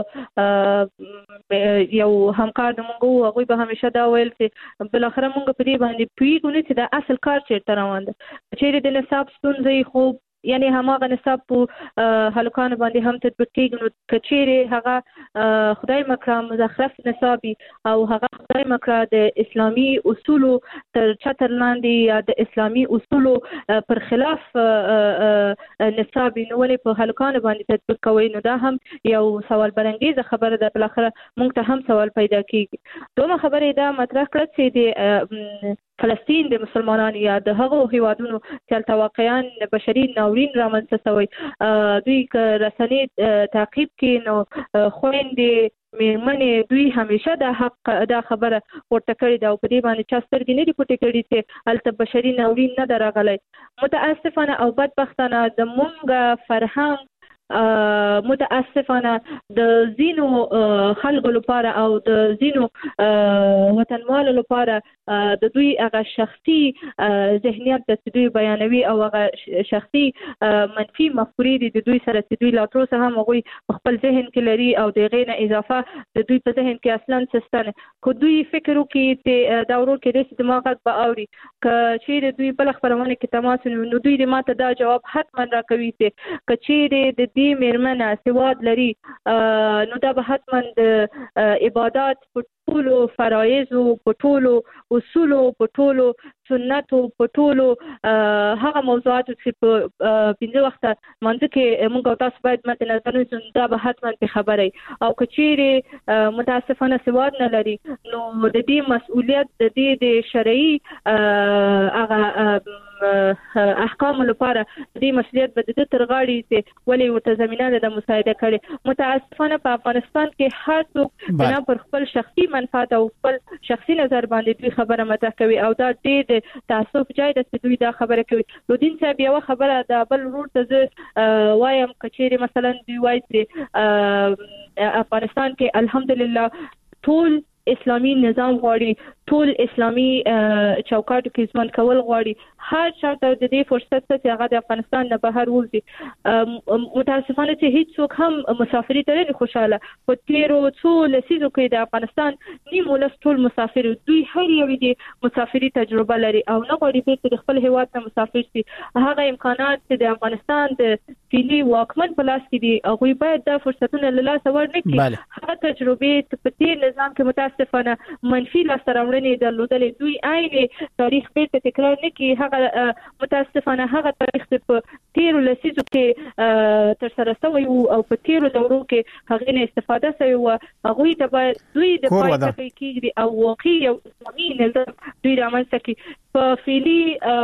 یو همکار د مونږ او هغوی به همیشه دا ویل چې بل اخره مونږ په دې باندې پوهیږو چې دا اصل کار چیرته روان ده. چیرې د نصاب ستونزې خو یعنی هماغه نصاب په هلکانو باندې هم تطبیق کیږي، نو کچېره هغه خدای مکرا مزخرف نصابي او هغه خدای مکرا د اسلامي اصولو تر چتر لاندې یا د اسلامي اصولو پر خلاف نصابي نو ولې په هلکانو باندې تطبیق کوي، نو دا هم یو سوال برانګیزه خبره ده. بل اخره موږ ته هم سوال پیدا کیږي. دومره خبره دا مطرح کړه چې د فلسطین د مسلمانانو یا د هغو هیوادونو چې واقعا بشري ناورین رامنځته شوی دوی که رسنۍ تعقیب کړي نو خويندې مېرمنې دوی همیشه د حق دا خبره ورته کړې ده او په دې باندې چا سترګې نه دي پټې کړي چې هلته بشري ناورین نه ده راغلی. متاسفانه او بدبختانه د مونږ فرهنګ متاسفانه د زینو خلکو لپاره او د زینو وطنوالو لپاره د دوی هغه شخصي ذهنیت د دوی بیانوي او هغه شخصي منفي مفکورې دي د دوی سره چې دوی لا تر اوسه هم هغوی په خپل ذهن کې لري او د هغې نه اضافه د دوی په ذهن کې اصلا سستانه که دوی فکر وکړي چې دا ورور کې داسې دماغ غږ به اوري که چیرې دوی بله خپرونه کې تماس ونیو نو دوی د ماته دا جواب حتما راکوي چې که چیرې د دې میرمنه سواد لري نو دا به حتما د عبادات په ټولو فرایضو په ټولو اصولو په ټولو سنتو په ټولو هغه موضوعاتو چې په پنځه وخته مانځه کې موږ او تاسو باید مد نظر ونیسو دا به حتما په خبره او که چیرې متاسفانه سواد نه لري نو د دې مسؤلیت د دې د شرعي هغه احکام لپاره دې مسؤلیت به د تر غاړي چې ولې ورته زمينه د مساعده کړي. متاسفانه په افغانستان کې هر څوک بنا پر خپل شخصي منفعت او خپل شخصي نظر باندې دوی خبره مطرح کوي او دا ډېر تعصب جای د دوی دا خبره کوي. لودین صاحب یو خبره دا بل ورور ته زه وایم کچېری مثلا دوی وایي چې افغانستان کې الحمدلله ټول اسلامي نظام غواړي، ټول اسلامي چوکاټو کې ژوند کول غواړي، هر چاته د دې فرصت چې هغه د افغانستان نه بهر وځي. متاسفانه چې هیڅ څوک هم مسافري ته نه خوشاله په تیرو څو لسیزو کې د افغانستان نیم ولس ټول مسافر دوی هر یو د مسافري تجربه لري او نه غواړي چې خپل هیواد ته مسافر شي. هغه امکانات چې د افغانستان د فعلی واکمن په لاس کې دي هغوی باید دا فرصتونه له لاسه ورنکړي. هغه تجربې په تیر نظام کې متاسفانه منفي لاسته راوړنې درلودلې، دوی عین تاریخ بیرته تکرار نه کړي. هغه متاسفانه هغه تاریخ په تیرو لسیزو کې تر سره شوی او په تیرو دورو کې هغه نه استفاده شوی او هغه ته باید دوی د پای ته کېږي او واقعي او اسلامي نظام دوی رامنځته کړي په فعلی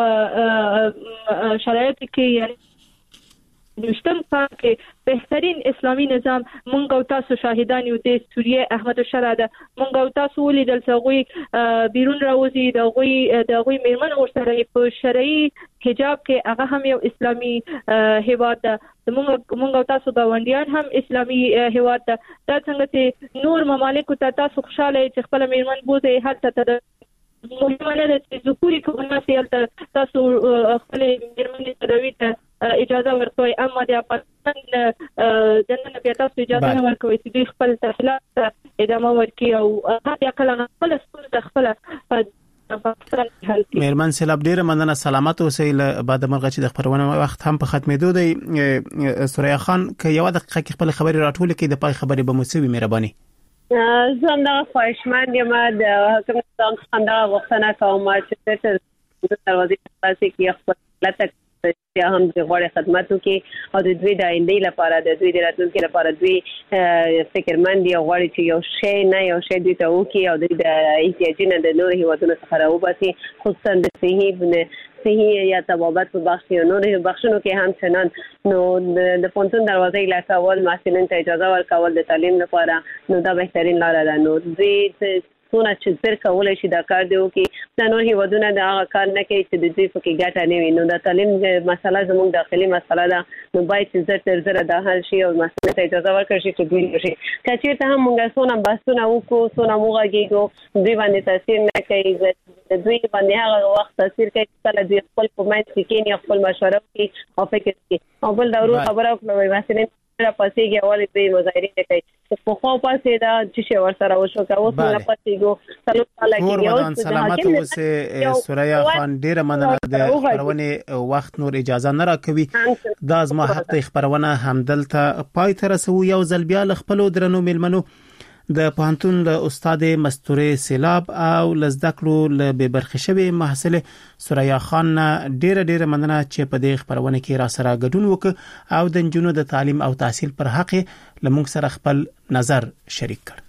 شرایطو کې. یعنی دوشتم کال کې بهترین اسلامي نظام مونږ او تاسو شاهدان یو د سوریه احمد شراده مونږ او تاسو ولیدل چې هغوی بیرون راوځي د هغوی د هغوی میرمن ورسره په شرعي حجاب کې هغه هم یو اسلامي هیواد ده، مونږ او تاسو ګاونډیان هم اسلامي هیواد ده. دا څنګه چې نور ممالک ته تاسو خوشاله چې خپل میرمن بوزي هلته ته مهمه ده چې ذکوري کومه سیالته تاسو خپل میرمن تدوی ته اجازه ورکوي، اما د افغانستان د نن بیا تاسو اجازه نه ورکوي چې دوی خپل تحصیلات ادامه ورکړي او هغه کله خپل ستونزه خپل میرمن سیلاب ډیره مننه. سلامت اوسئ. له بعد مرغه چې د خبرونه وخت هم په ختمېدو دی. سوریا خان که یو دقیقه کې خپل خبري راټول کړي د پای خبري به موسوي مهرباني. زه هم دغه خواهشمند یم د حکومت څخه همدغه غوښتنه کوم چې د دروازې خلاصې کړي خپل ملت ته هم د غوړې خدمت وکړي او د دوی د آینده لپاره د دوی د راتلونکي لپاره دوی فکرمند دي او غواړي چې یو شی نه یو شی دوی ته وکړي او دوی د احتیاجي نه د نورو هیوادونو څخه راوباسي، خصوصا د صحي صحي یا طبابت په بخش یا نور بخشونو کې هم چنان نو د پونتون دروازې لا کول محصلین ته اجازه ورکول د تعلیم لپاره نو دا بهترین لار ده. نو دې څونه چې زر کولای شي دا کار دی او کې د نور هیوادونو دا هغه کار نه کوي چې د دې په کې ګټه نه وي. نو د تعلیم مسله زموږ داخلي مسله ده نو باید چې زر تر زر د حل شي او مسله ته اجازه ورکړي شي چې دوی شي چې چیرته هم موږ څونه باسونه وکړو څونه موږ کېږو دوی باندې تاثیر نه کوي. د دوی باندې هغه وخت تاثیر کوي چې دوی خپل کومنټ کې نه خپل مشوره کوي او فکر کوي او بل دا ورو خبره کوي مثلا را پاسېږي اول به مظاهره کوي په خو پاسې دا چې ور سره وشو کا اوس نه پاتېګو څلور کال کې یو سلامت اوسه سوریا خان ډیره مننه د خبرونه وخت نور اجازه نه راکوي. دا زما حق د خبرونه همدلته پای تر سو یو ځل بیا خپل درنو ملمنو د پانتون له استاد مستوره سیلاب او لزدکلو له به برخشوي محصله سوریا خان ډیره ډیره مننه چې په دې خبرونه کې را سره ګډون وک او د جنونو د تعلیم او تحصیل پر حق لمونږ سره خپل نظر شریک کړ.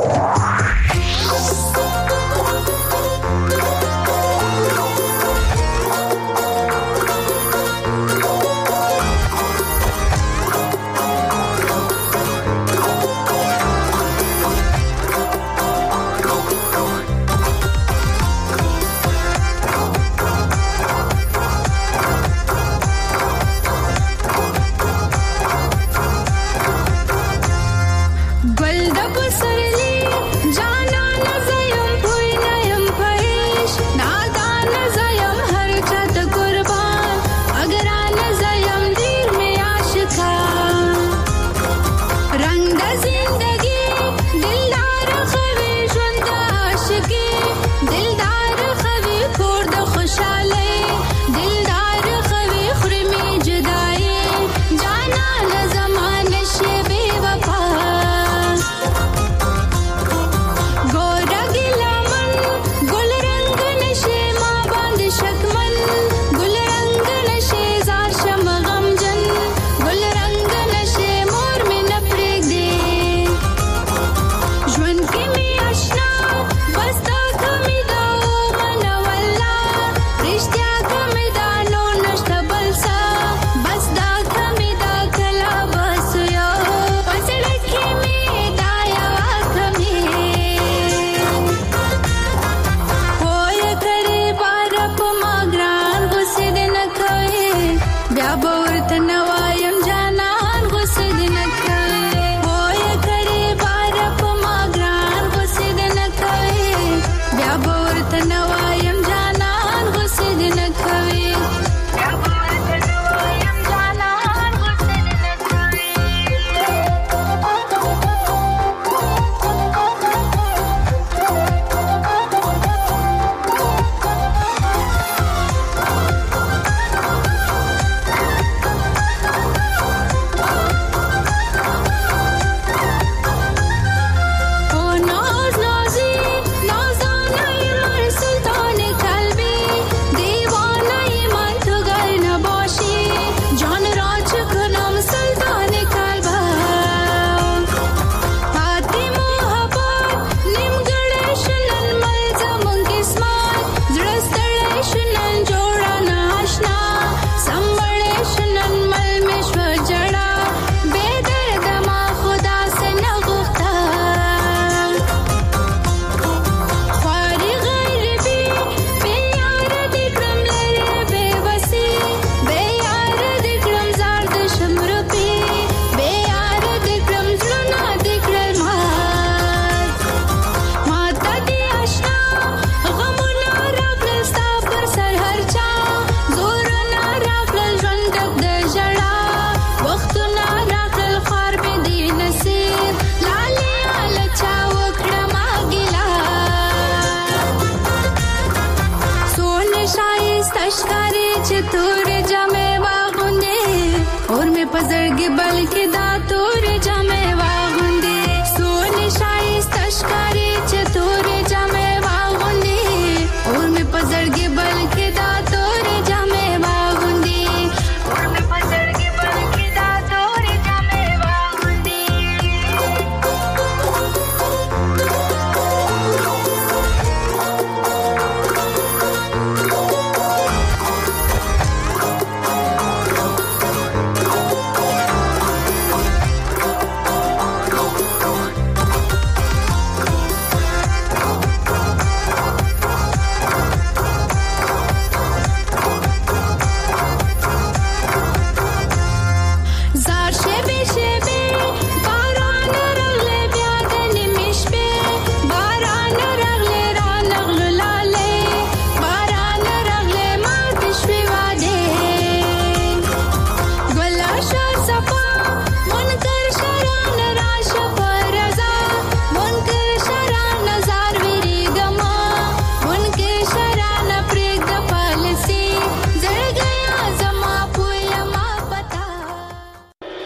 पजरगे बल्कि दातूर जमे वागुंदे सोने शाइस्त अशकारी चतुर